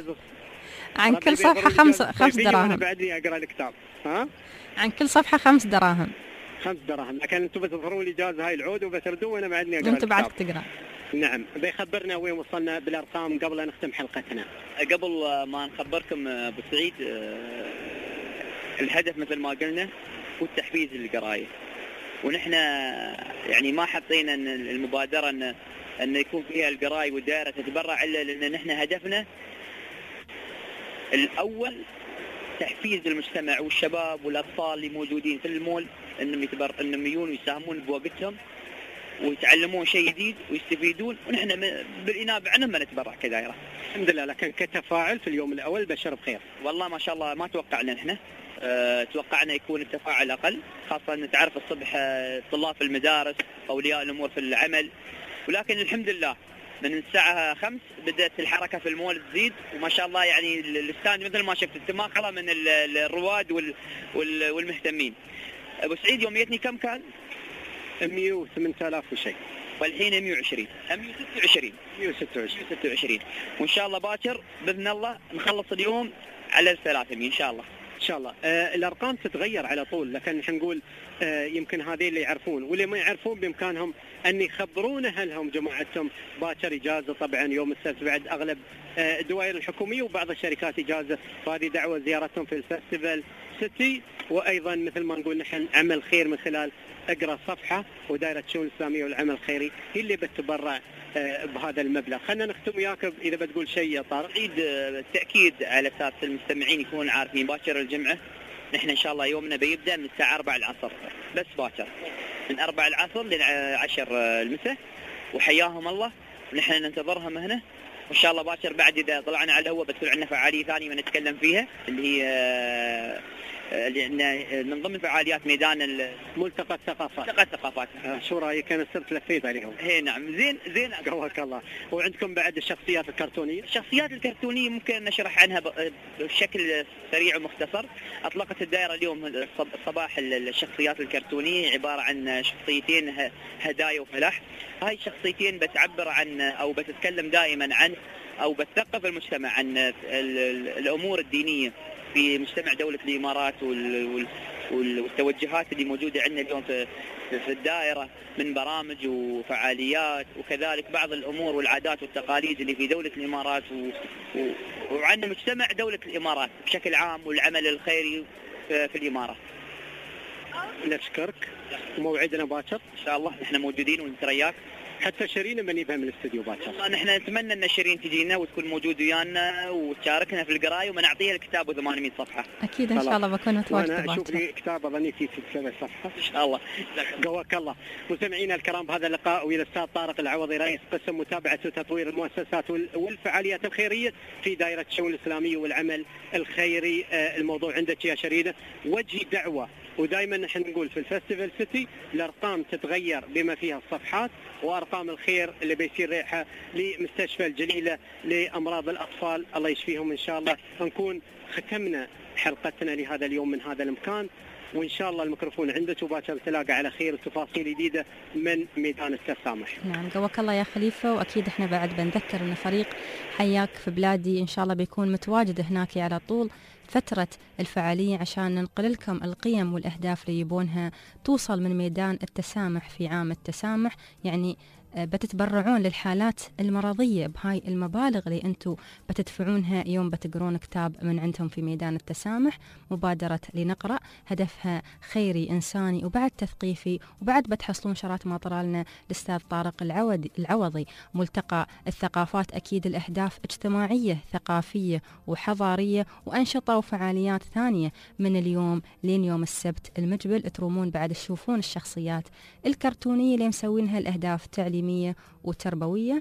B: عن كل صفحة 5 دراهم.
D: أنا بعدني أقرأ الكتاب. ها؟
B: عن كل صفحة 5 دراهم.
D: 5 دراهم، لكن أنتم بتظهرون لي جاز هاي العود وبتردوه وأنا بعدني أقرأ.
B: أنت بعدك تقرأ.
D: نعم. بيخبرنا وين وصلنا بالأرقام قبل أن نختم حلقتنا.
K: قبل ما نخبركم أبو سعيد، الهدف مثل ما قلنا والتحفيز للقراية، ونحن يعني ما حطينا ان المبادرة ان يكون فيها القراية والدائرة تتبرع الا لان نحن هدفنا الاول تحفيز المجتمع والشباب والاطفال اللي موجودين في المول انهم يجون ويساهمون بوقتهم ويتعلمون شيء جديد ويستفيدون، ونحن بالإنابة عنهم ما نتبرع كدائرة.
D: الحمد لله. لكن كتفاعل في اليوم الأول بشر بخير.
K: والله ما شاء الله ما توقعنا نحن، توقعنا يكون التفاعل أقل، خاصة أن تعرف الصبح طلاب في المدارس أولياء الأمور في العمل، ولكن الحمد لله من الساعة 5 بدأت الحركة في المول تزيد، وما شاء الله يعني الستاند مثل ما شفت انت ما خلا من الرواد والمهتمين. أبو سعيد يوميتني كم كان؟
D: 108,000 وشيء،
K: والحين 126 وإن شاء الله باكر بإذن الله نخلص اليوم على 300 إن شاء الله.
D: إن شاء الله. الأرقام تتغير على طول، لكن نحن نقول يمكن هذين اللي يعرفون، واللي ما يعرفون بإمكانهم أن يخبرون أهلهم جماعتهم باكر إجازة. طبعا يوم السبت بعد أغلب الدوائر الحكومية وبعض الشركات إجازة، فهذه دعوة زيارتهم في الفستيفال سيتي. وأيضا مثل ما نقول نحن عمل خير من خلال اقرأ صفحة ودائرة الشؤون الإسلامية والعمل الخيري هي اللي بتتبرع بهذا المبلغ. خلنا نختم وياك إذا بتقول شيء يا طارق.
K: عيد التأكيد على أساس المستمعين يكونوا عارفين، باكر الجمعة نحن إن شاء الله يومنا بيبدأ من الساعة 4 العصر، بس باكر من 4 العصر ل 10 المساء، وحياهم الله ونحن ننتظرهم هنا. وإن شاء الله باكر بعد إذا طلعنا على الهواء بتكون عندنا فعالية ثانية ونتكلم فيها، اللي هي من ضمن فعاليات ميدان ملتقى الثقافات.
D: شو رايك؟ انا صرت لفيت عليهم.
K: هي نعم. زين
D: قواك الله. وعندكم بعد الشخصيات الكرتونيه؟
K: الشخصيات الكرتونيه ممكن نشرح عنها بشكل سريع ومختصر. اطلقت الدائره اليوم الصباح الشخصيات الكرتونيه، عباره عن شخصيتين هدايا وفلاح. هاي الشخصيتين بتعبر عن او بتتكلم دائما عن او بتثقف المجتمع عن الامور الدينيه في مجتمع دولة الإمارات والتوجهات اللي موجودة عندنا اليوم في الدائرة من برامج وفعاليات، وكذلك بعض الأمور والعادات والتقاليد اللي في دولة الإمارات وعن مجتمع دولة الإمارات بشكل عام والعمل الخيري في الإمارة.
D: نشكرك، وموعدنا باكر
K: إن شاء الله. نحن موجودين ونترياك
D: حتى شيرين بنجيبها من الاستوديو باكر.
K: نحن نتمنى ان شيرين تجينا وتكون موجود ويانا وتشاركنا في القرايه وبنعطيها الكتاب 800 صفحه.
B: اكيد ان شاء الله بكون متواجده.
D: انا اشوف لي كتاب اظني في 6-7 صفحه
K: ان شاء الله.
D: قواك الله. مستمعينا الكرام، بهذا اللقاء والى الاستاذ طارق العوضي رئيس قسم متابعه وتطوير المؤسسات والفعاليات الخيريه في دائره الشؤون الاسلاميه والعمل الخيري. الموضوع عندك يا شريده وجه دعوه، ودائما نحن نقول في الفستيفال سيتي الارقام تتغير بما فيها الصفحات وارقام الخير اللي بيصير ريحه لمستشفى الجليله لامراض الاطفال، الله يشفيهم ان شاء الله. نكون ختمنا حلقتنا لهذا اليوم من هذا المكان، وان شاء الله الميكروفون عندك وباكر تلاقى على خير وتفاصيل جديده من ميدان التسامح.
B: نعم قواك الله يا خليفه، واكيد احنا بعد بنذكر ان فريق حياك في بلادي ان شاء الله بيكون متواجد هناك على طول فترة الفعالية عشان ننقل لكم القيم والأهداف اللي يبونها توصل من ميدان التسامح في عام التسامح. يعني بتتبرعون للحالات المرضية بهاي المبالغ اللي أنتم بتدفعونها يوم بتقرون كتاب من عندهم في ميدان التسامح. مبادرة لنقرأ هدفها خيري إنساني وبعد تثقيفي، وبعد بتحصلون شرات ما طرالنا الأستاذ طارق العوضي ملتقى الثقافات. أكيد الأهداف اجتماعية ثقافية وحضارية وأنشطة وفعاليات ثانية من اليوم لين يوم السبت المقبل. ترومون بعد تشوفون الشخصيات الكرتونية اللي مسوينها الأهداف تعليمية وتربوية.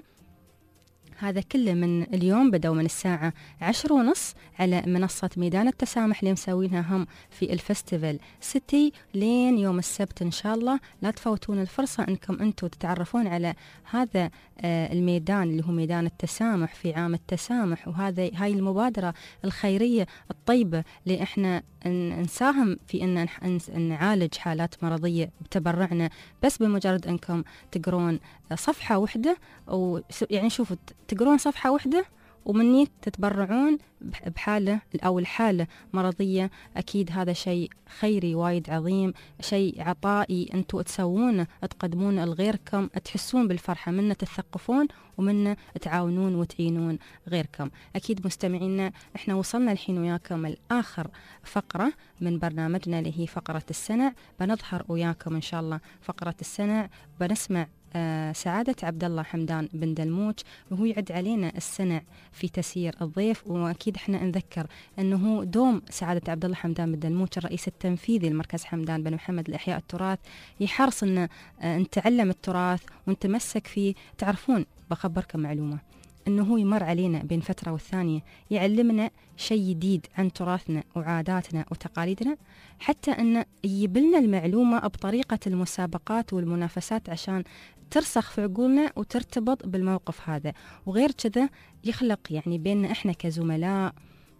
B: هذا كله من اليوم، بدأوا من الساعة 10:30 على منصة ميدان التسامح اللي مسوينها هم في الفستيفال سيتي لين يوم السبت إن شاء الله. لا تفوتون الفرصة أنكم أنتم تتعرفون على هذا الميدان اللي هو ميدان التسامح في عام التسامح، هاي المبادرة الخيرية الطيبة اللي احنا نساهم في أن نعالج حالات مرضية بتبرعنا بس بمجرد أنكم تقرون صفحة واحدة، يعني شوفوا تقرون صفحة واحدة ومني تتبرعون بحالة أو الحالة مرضية. أكيد هذا شيء خيري وايد عظيم، شيء عطائي أنتوا تسوونه تقدمون لغيركم، تحسون بالفرحة منه، تثقفون ومنه تعاونون وتعينون غيركم. أكيد مستمعينا احنا وصلنا الحين وياكم الآخر فقرة من برنامجنا اللي هي فقرة السنع. بنظهر وياكم إن شاء الله فقرة السنع، بنسمع سعادة عبد الله حمدان بن دلموج وهو يعد علينا السنع في تسيير الضيف. وأكيد احنا نذكر أنه دوم سعادة عبد الله حمدان بن دلموج الرئيس التنفيذي لمركز حمدان بن محمد لإحياء التراث يحرص أن نتعلم التراث ونتمسك فيه. تعرفون بخبركم معلومة أنه هو يمر علينا بين فترة والثانية يعلمنا شيء جديد عن تراثنا وعاداتنا وتقاليدنا، حتى أن يجيبلنا المعلومة بطريقة المسابقات والمنافسات عشان ترسخ في عقولنا وترتبط بالموقف هذا. وغير كذا يخلق يعني بيننا إحنا كزملاء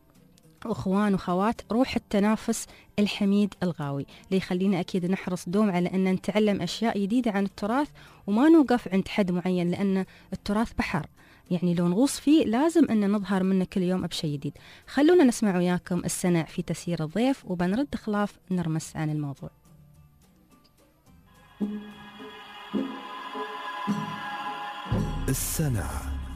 B: وأخوان وخوات روح التنافس الحميد الغاوي اللي يخلينا أكيد نحرص دوم على أن نتعلم أشياء جديدة عن التراث وما نوقف عند حد معين، لأن التراث بحر يعني لو نغوص فيه لازم أن نظهر منه كل يوم بشيء جديد. خلونا نسمع وياكم السنع في تسيير الضيف وبنرد خلاف نرمس عن الموضوع.
H: السنع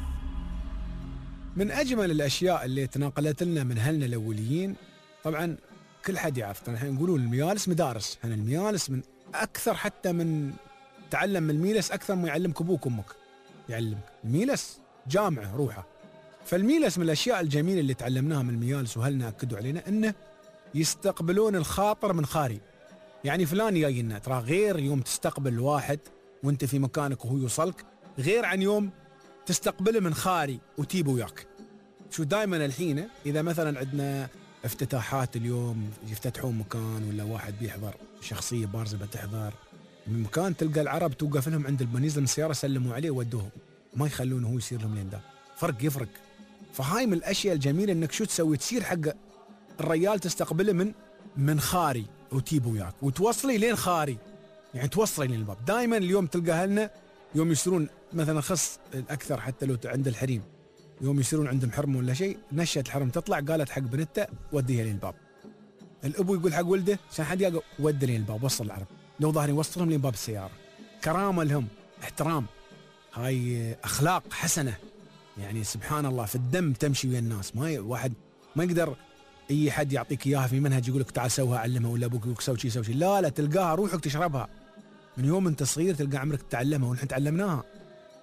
H: من أجمل الأشياء اللي تناقلت لنا من أهلنا الأوليين. طبعا كل حد يعرف الحين يقولون الميالس مدارس، أنا الميالس من أكثر حتى من تعلم من الميلس أكثر ما يعلمك أبوك أمك، يعلمك الميلس جامعة روحه. فالميلس من الأشياء الجميلة اللي تعلمناها من الميالس وهلنا أكدوا علينا إنه يستقبلون الخاطر من خاري. يعني فلان جاي لنا ترى غير يوم تستقبل واحد وانت في مكانك وهو يوصلك، غير عن يوم تستقبله من خاري وتيبه وياك. شو دائما الحين إذا مثلا عندنا افتتاحات اليوم يفتتحون مكان ولا واحد بيحضر شخصية بارزة بتحضر من مكان، تلقى العرب توقف لهم عند البنيزة من السيارة سلموا عليه ودوهم، ما يخلونه هو يصير لهم لين ده. فرق يفرق. فهاي من الأشياء الجميلة إنك شو تسوي، تصير حق الرجال تستقبله من خاري وتيبه وياك وتوصلي لين خاري، يعني توصلي لين الباب. دائما اليوم تلقى أهلنا يوم يصيرون مثلا خص الأكثر حتى لو عند الحريم يوم يصيرون عندهم حرم ولا شيء، نشت الحرم تطلع قالت حق بنته وديها لين الباب. الأبو يقول حق ولده عشان حد يقول ودي لين الباب، وصل العرب لو ظهري وصلهم لين باب السيارة. كرامة لهم، احترام، هاي أخلاق حسنة يعني سبحان الله في الدم تمشي ويا الناس. ما واحد ما يقدر أي حد يعطيك إياها في منهج يقولك تعال سوها علمها، ولا أبوك يقولك سوي شيء لا تلقاها روحك تشربها من يوم أنت صغير، تلقى عمرك تتعلمها ونحن تعلمناها.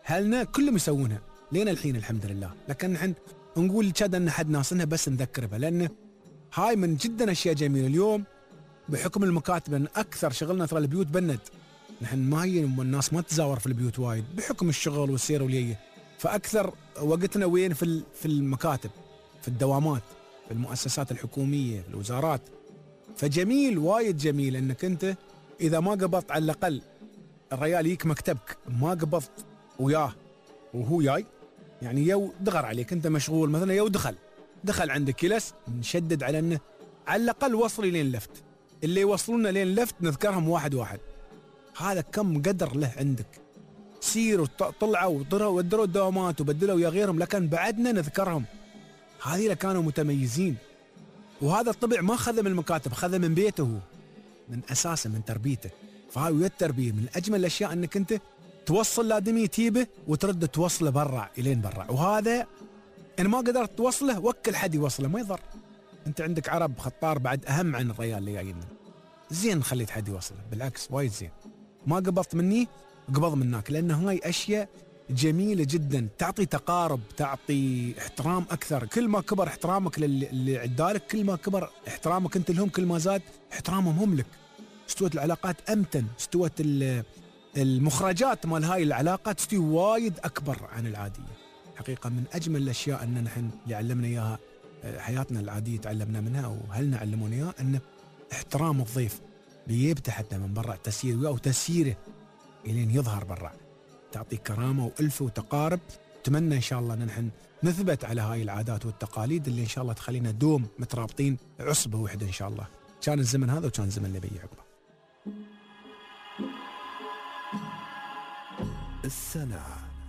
H: هلنا كلهم يسوونها لين الحين الحمد لله. لكن نحن نقول كذا ان حد ناسنها بس نذكر بها، لان هاي من جدا اشياء جميله. اليوم بحكم المكاتب ان اكثر شغلنا ترى البيوت بند، نحن ما هي الناس ما تزاور في البيوت وايد بحكم الشغل والسير والليه، فاكثر وقتنا وين في المكاتب، في الدوامات، في المؤسسات الحكوميه، في الوزارات. فجميل وايد جميل انك انت اذا ما قبضت على الاقل الريال يجيك مكتبك ما قبضت وياه وهو جاي، يعني يو دغر عليك انت مشغول مثلا، يو دخل عندك كلس، نشدد على انه على الاقل وصلي لين لفت، اللي يوصلونا لين لفت نذكرهم واحد واحد. هذا كم قدر له عندك، سيروا طلعوا ودروا الدوامات وبدلوا يا غيرهم، لكن بعدنا نذكرهم. هذه اللي كانوا متميزين. وهذا الطبع ما خذه من المكاتب، خذه من بيته هو، من اساسه، من تربيته. فهاي ويا التربيه من اجمل الاشياء انك انت توصل لادمي تيبه وترد توصله برا الين برا. وهذا ان ما قدرت توصله وكل حد يوصله ما يضر. انت عندك عرب خطار بعد اهم عن الريال اللي جايين، زين خليت حد يوصله، بالعكس وايد زين. ما قبضت مني قبض منك، لان هاي اشياء جميله جدا، تعطي تقارب، تعطي احترام اكثر. كل ما كبر احترامك اللي عدالك، كل ما كبر احترامك انت لهم، كل ما زاد احترامهم هم لك. استوت العلاقات امتن، استوت المخرجات مال هاي العلاقه تستوي وايد اكبر عن العاديه. حقيقه من اجمل الاشياء ان نحن اللي علمنا اياها حياتنا العاديه تعلمنا منها، واهلنا علمونا اياها، ان احترام الضيف بيبته حتى من برا، تسييره او تسييره الين يظهر برا، تعطي كرامه والفه وتقارب. اتمنى ان شاء الله ان نحن نثبت على هاي العادات والتقاليد اللي ان شاء الله تخلينا دوم مترابطين عصبه وحده ان شاء الله. كان الزمن هذا وكان الزمن اللي بيجي عقبه.
E: السنة.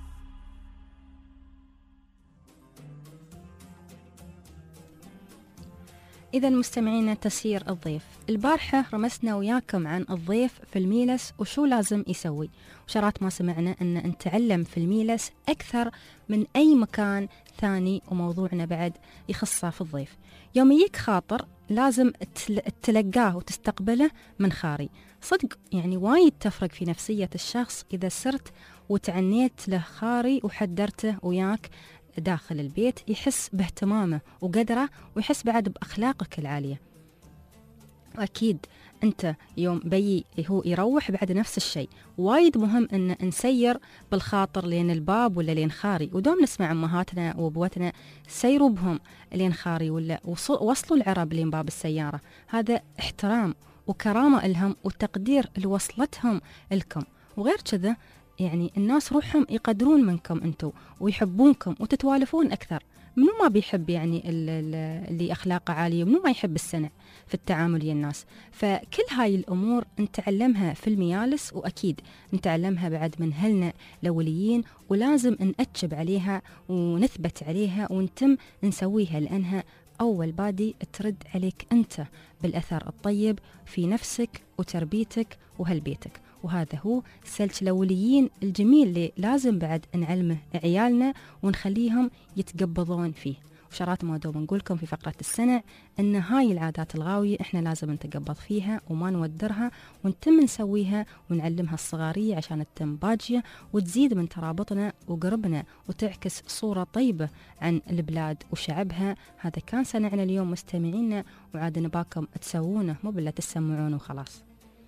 B: إذا مستمعينا تسيير الضيف، البارحة رمسنا وياكم عن الضيف في الميلس وشو لازم يسوي، وشرات ما سمعنا أن نتعلم في الميلس أكثر من أي مكان ثاني، وموضوعنا بعد يخصه في الضيف. يوم يجيك خاطر لازم تلقاه وتستقبله من خاري. صدق يعني وايد تفرق في نفسية الشخص إذا صرت وتعنيت له خاري وحدرته وياك داخل البيت، يحس باهتمامه وقدره، ويحس بعد بأخلاقك العالية. وأكيد أنت يوم بي هو يروح بعد نفس الشيء. وايد مهم أن نسير بالخاطر لين الباب ولا لين خاري، ودوم نسمع أمهاتنا وأبواتنا سيروا بهم لين خاري ولا وصلوا العرب لين باب السيارة. هذا احترام وكرامة لهم وتقدير لوصلتهم لكم. وغير كذا يعني الناس روحهم يقدرون منكم أنتوا ويحبونكم وتتوالفون أكثر. منو ما بيحب يعني اللي أخلاقه عالية، منو ما يحب السنع في التعامل ويا الناس. فكل هاي الأمور نتعلمها في الميالس، وأكيد نتعلمها بعد من هلنا الأوليين، ولازم نأكد عليها ونثبت عليها ونتم نسويها، لأنها أول بادي ترد عليك أنت بالأثر الطيب في نفسك وتربيتك وهالبيتك. وهذا هو سلك الأوليين الجميل اللي لازم بعد نعلمه عيالنا ونخليهم يتقبضون فيه. وشرات ما دوب نقولكم في فقرة السنة أن هاي العادات الغاوية إحنا لازم نتقبض فيها وما نودرها، ونتم نسويها ونعلمها الصغارية عشان تتم باجية وتزيد من ترابطنا وقربنا وتعكس صورة طيبة عن البلاد وشعبها. هذا كان سنعنا اليوم مستمعينا، وعاد نباكم تسوونه مو بالله تسمعون وخلاص.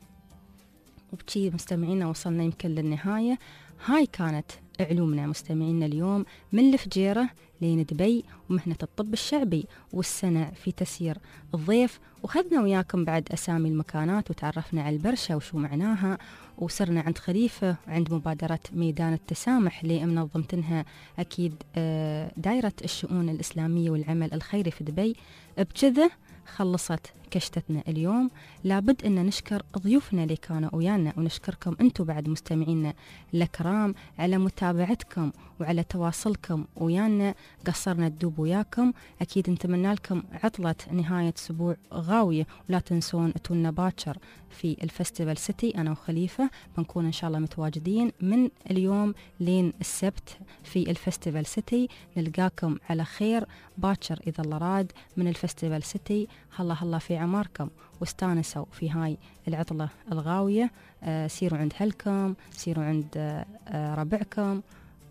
B: وبشي مستمعينا وصلنا يمكن للنهاية. هاي كانت علومنا مستمعينا اليوم من الفجيرة لين دبي، ومهنة الطب الشعبي والسنع في تسيير الضيف. وخذنا وياكم بعد أسامي المكانات وتعرفنا على البرشة وشو معناها، وصرنا عند خليفة عند مبادرة ميدان التسامح اللي منظمتنها أكيد دائرة الشؤون الإسلامية والعمل الخيري في دبي. بكذا خلصت كشتتنا اليوم. لابد أن نشكر ضيوفنا اللي كانوا ويانا، ونشكركم أنتم بعد مستمعينا الكرام على متابعتكم وعلى تواصلكم ويانا. قصرنا الدوب وياكم، أكيد نتمنى لكم عطلة نهاية أسبوع غاوية، ولا تنسون تونا باكر في الفستيفال سيتي. أنا وخليفة بنكون إن شاء الله متواجدين من اليوم لين السبت في الفستيفال سيتي. نلقاكم على خير باكر إذا الله راد من الفستيفال سيتي. هلا في عماركم واستانسوا في هاي العطلة الغاوية. سيروا عند هلكم، سيروا عند ربعكم،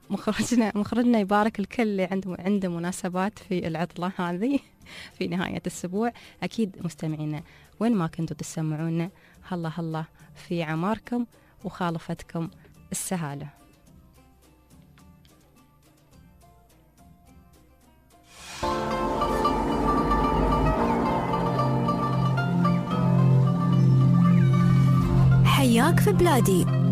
B: مخرجنا يبارك الكل اللي عنده مناسبات في العطلة هذه في نهاية الأسبوع. أكيد مستمعينا وين ما كنتوا تسمعونا، هلا في عماركم وخالفتكم السهالة.
A: حياك في بلادي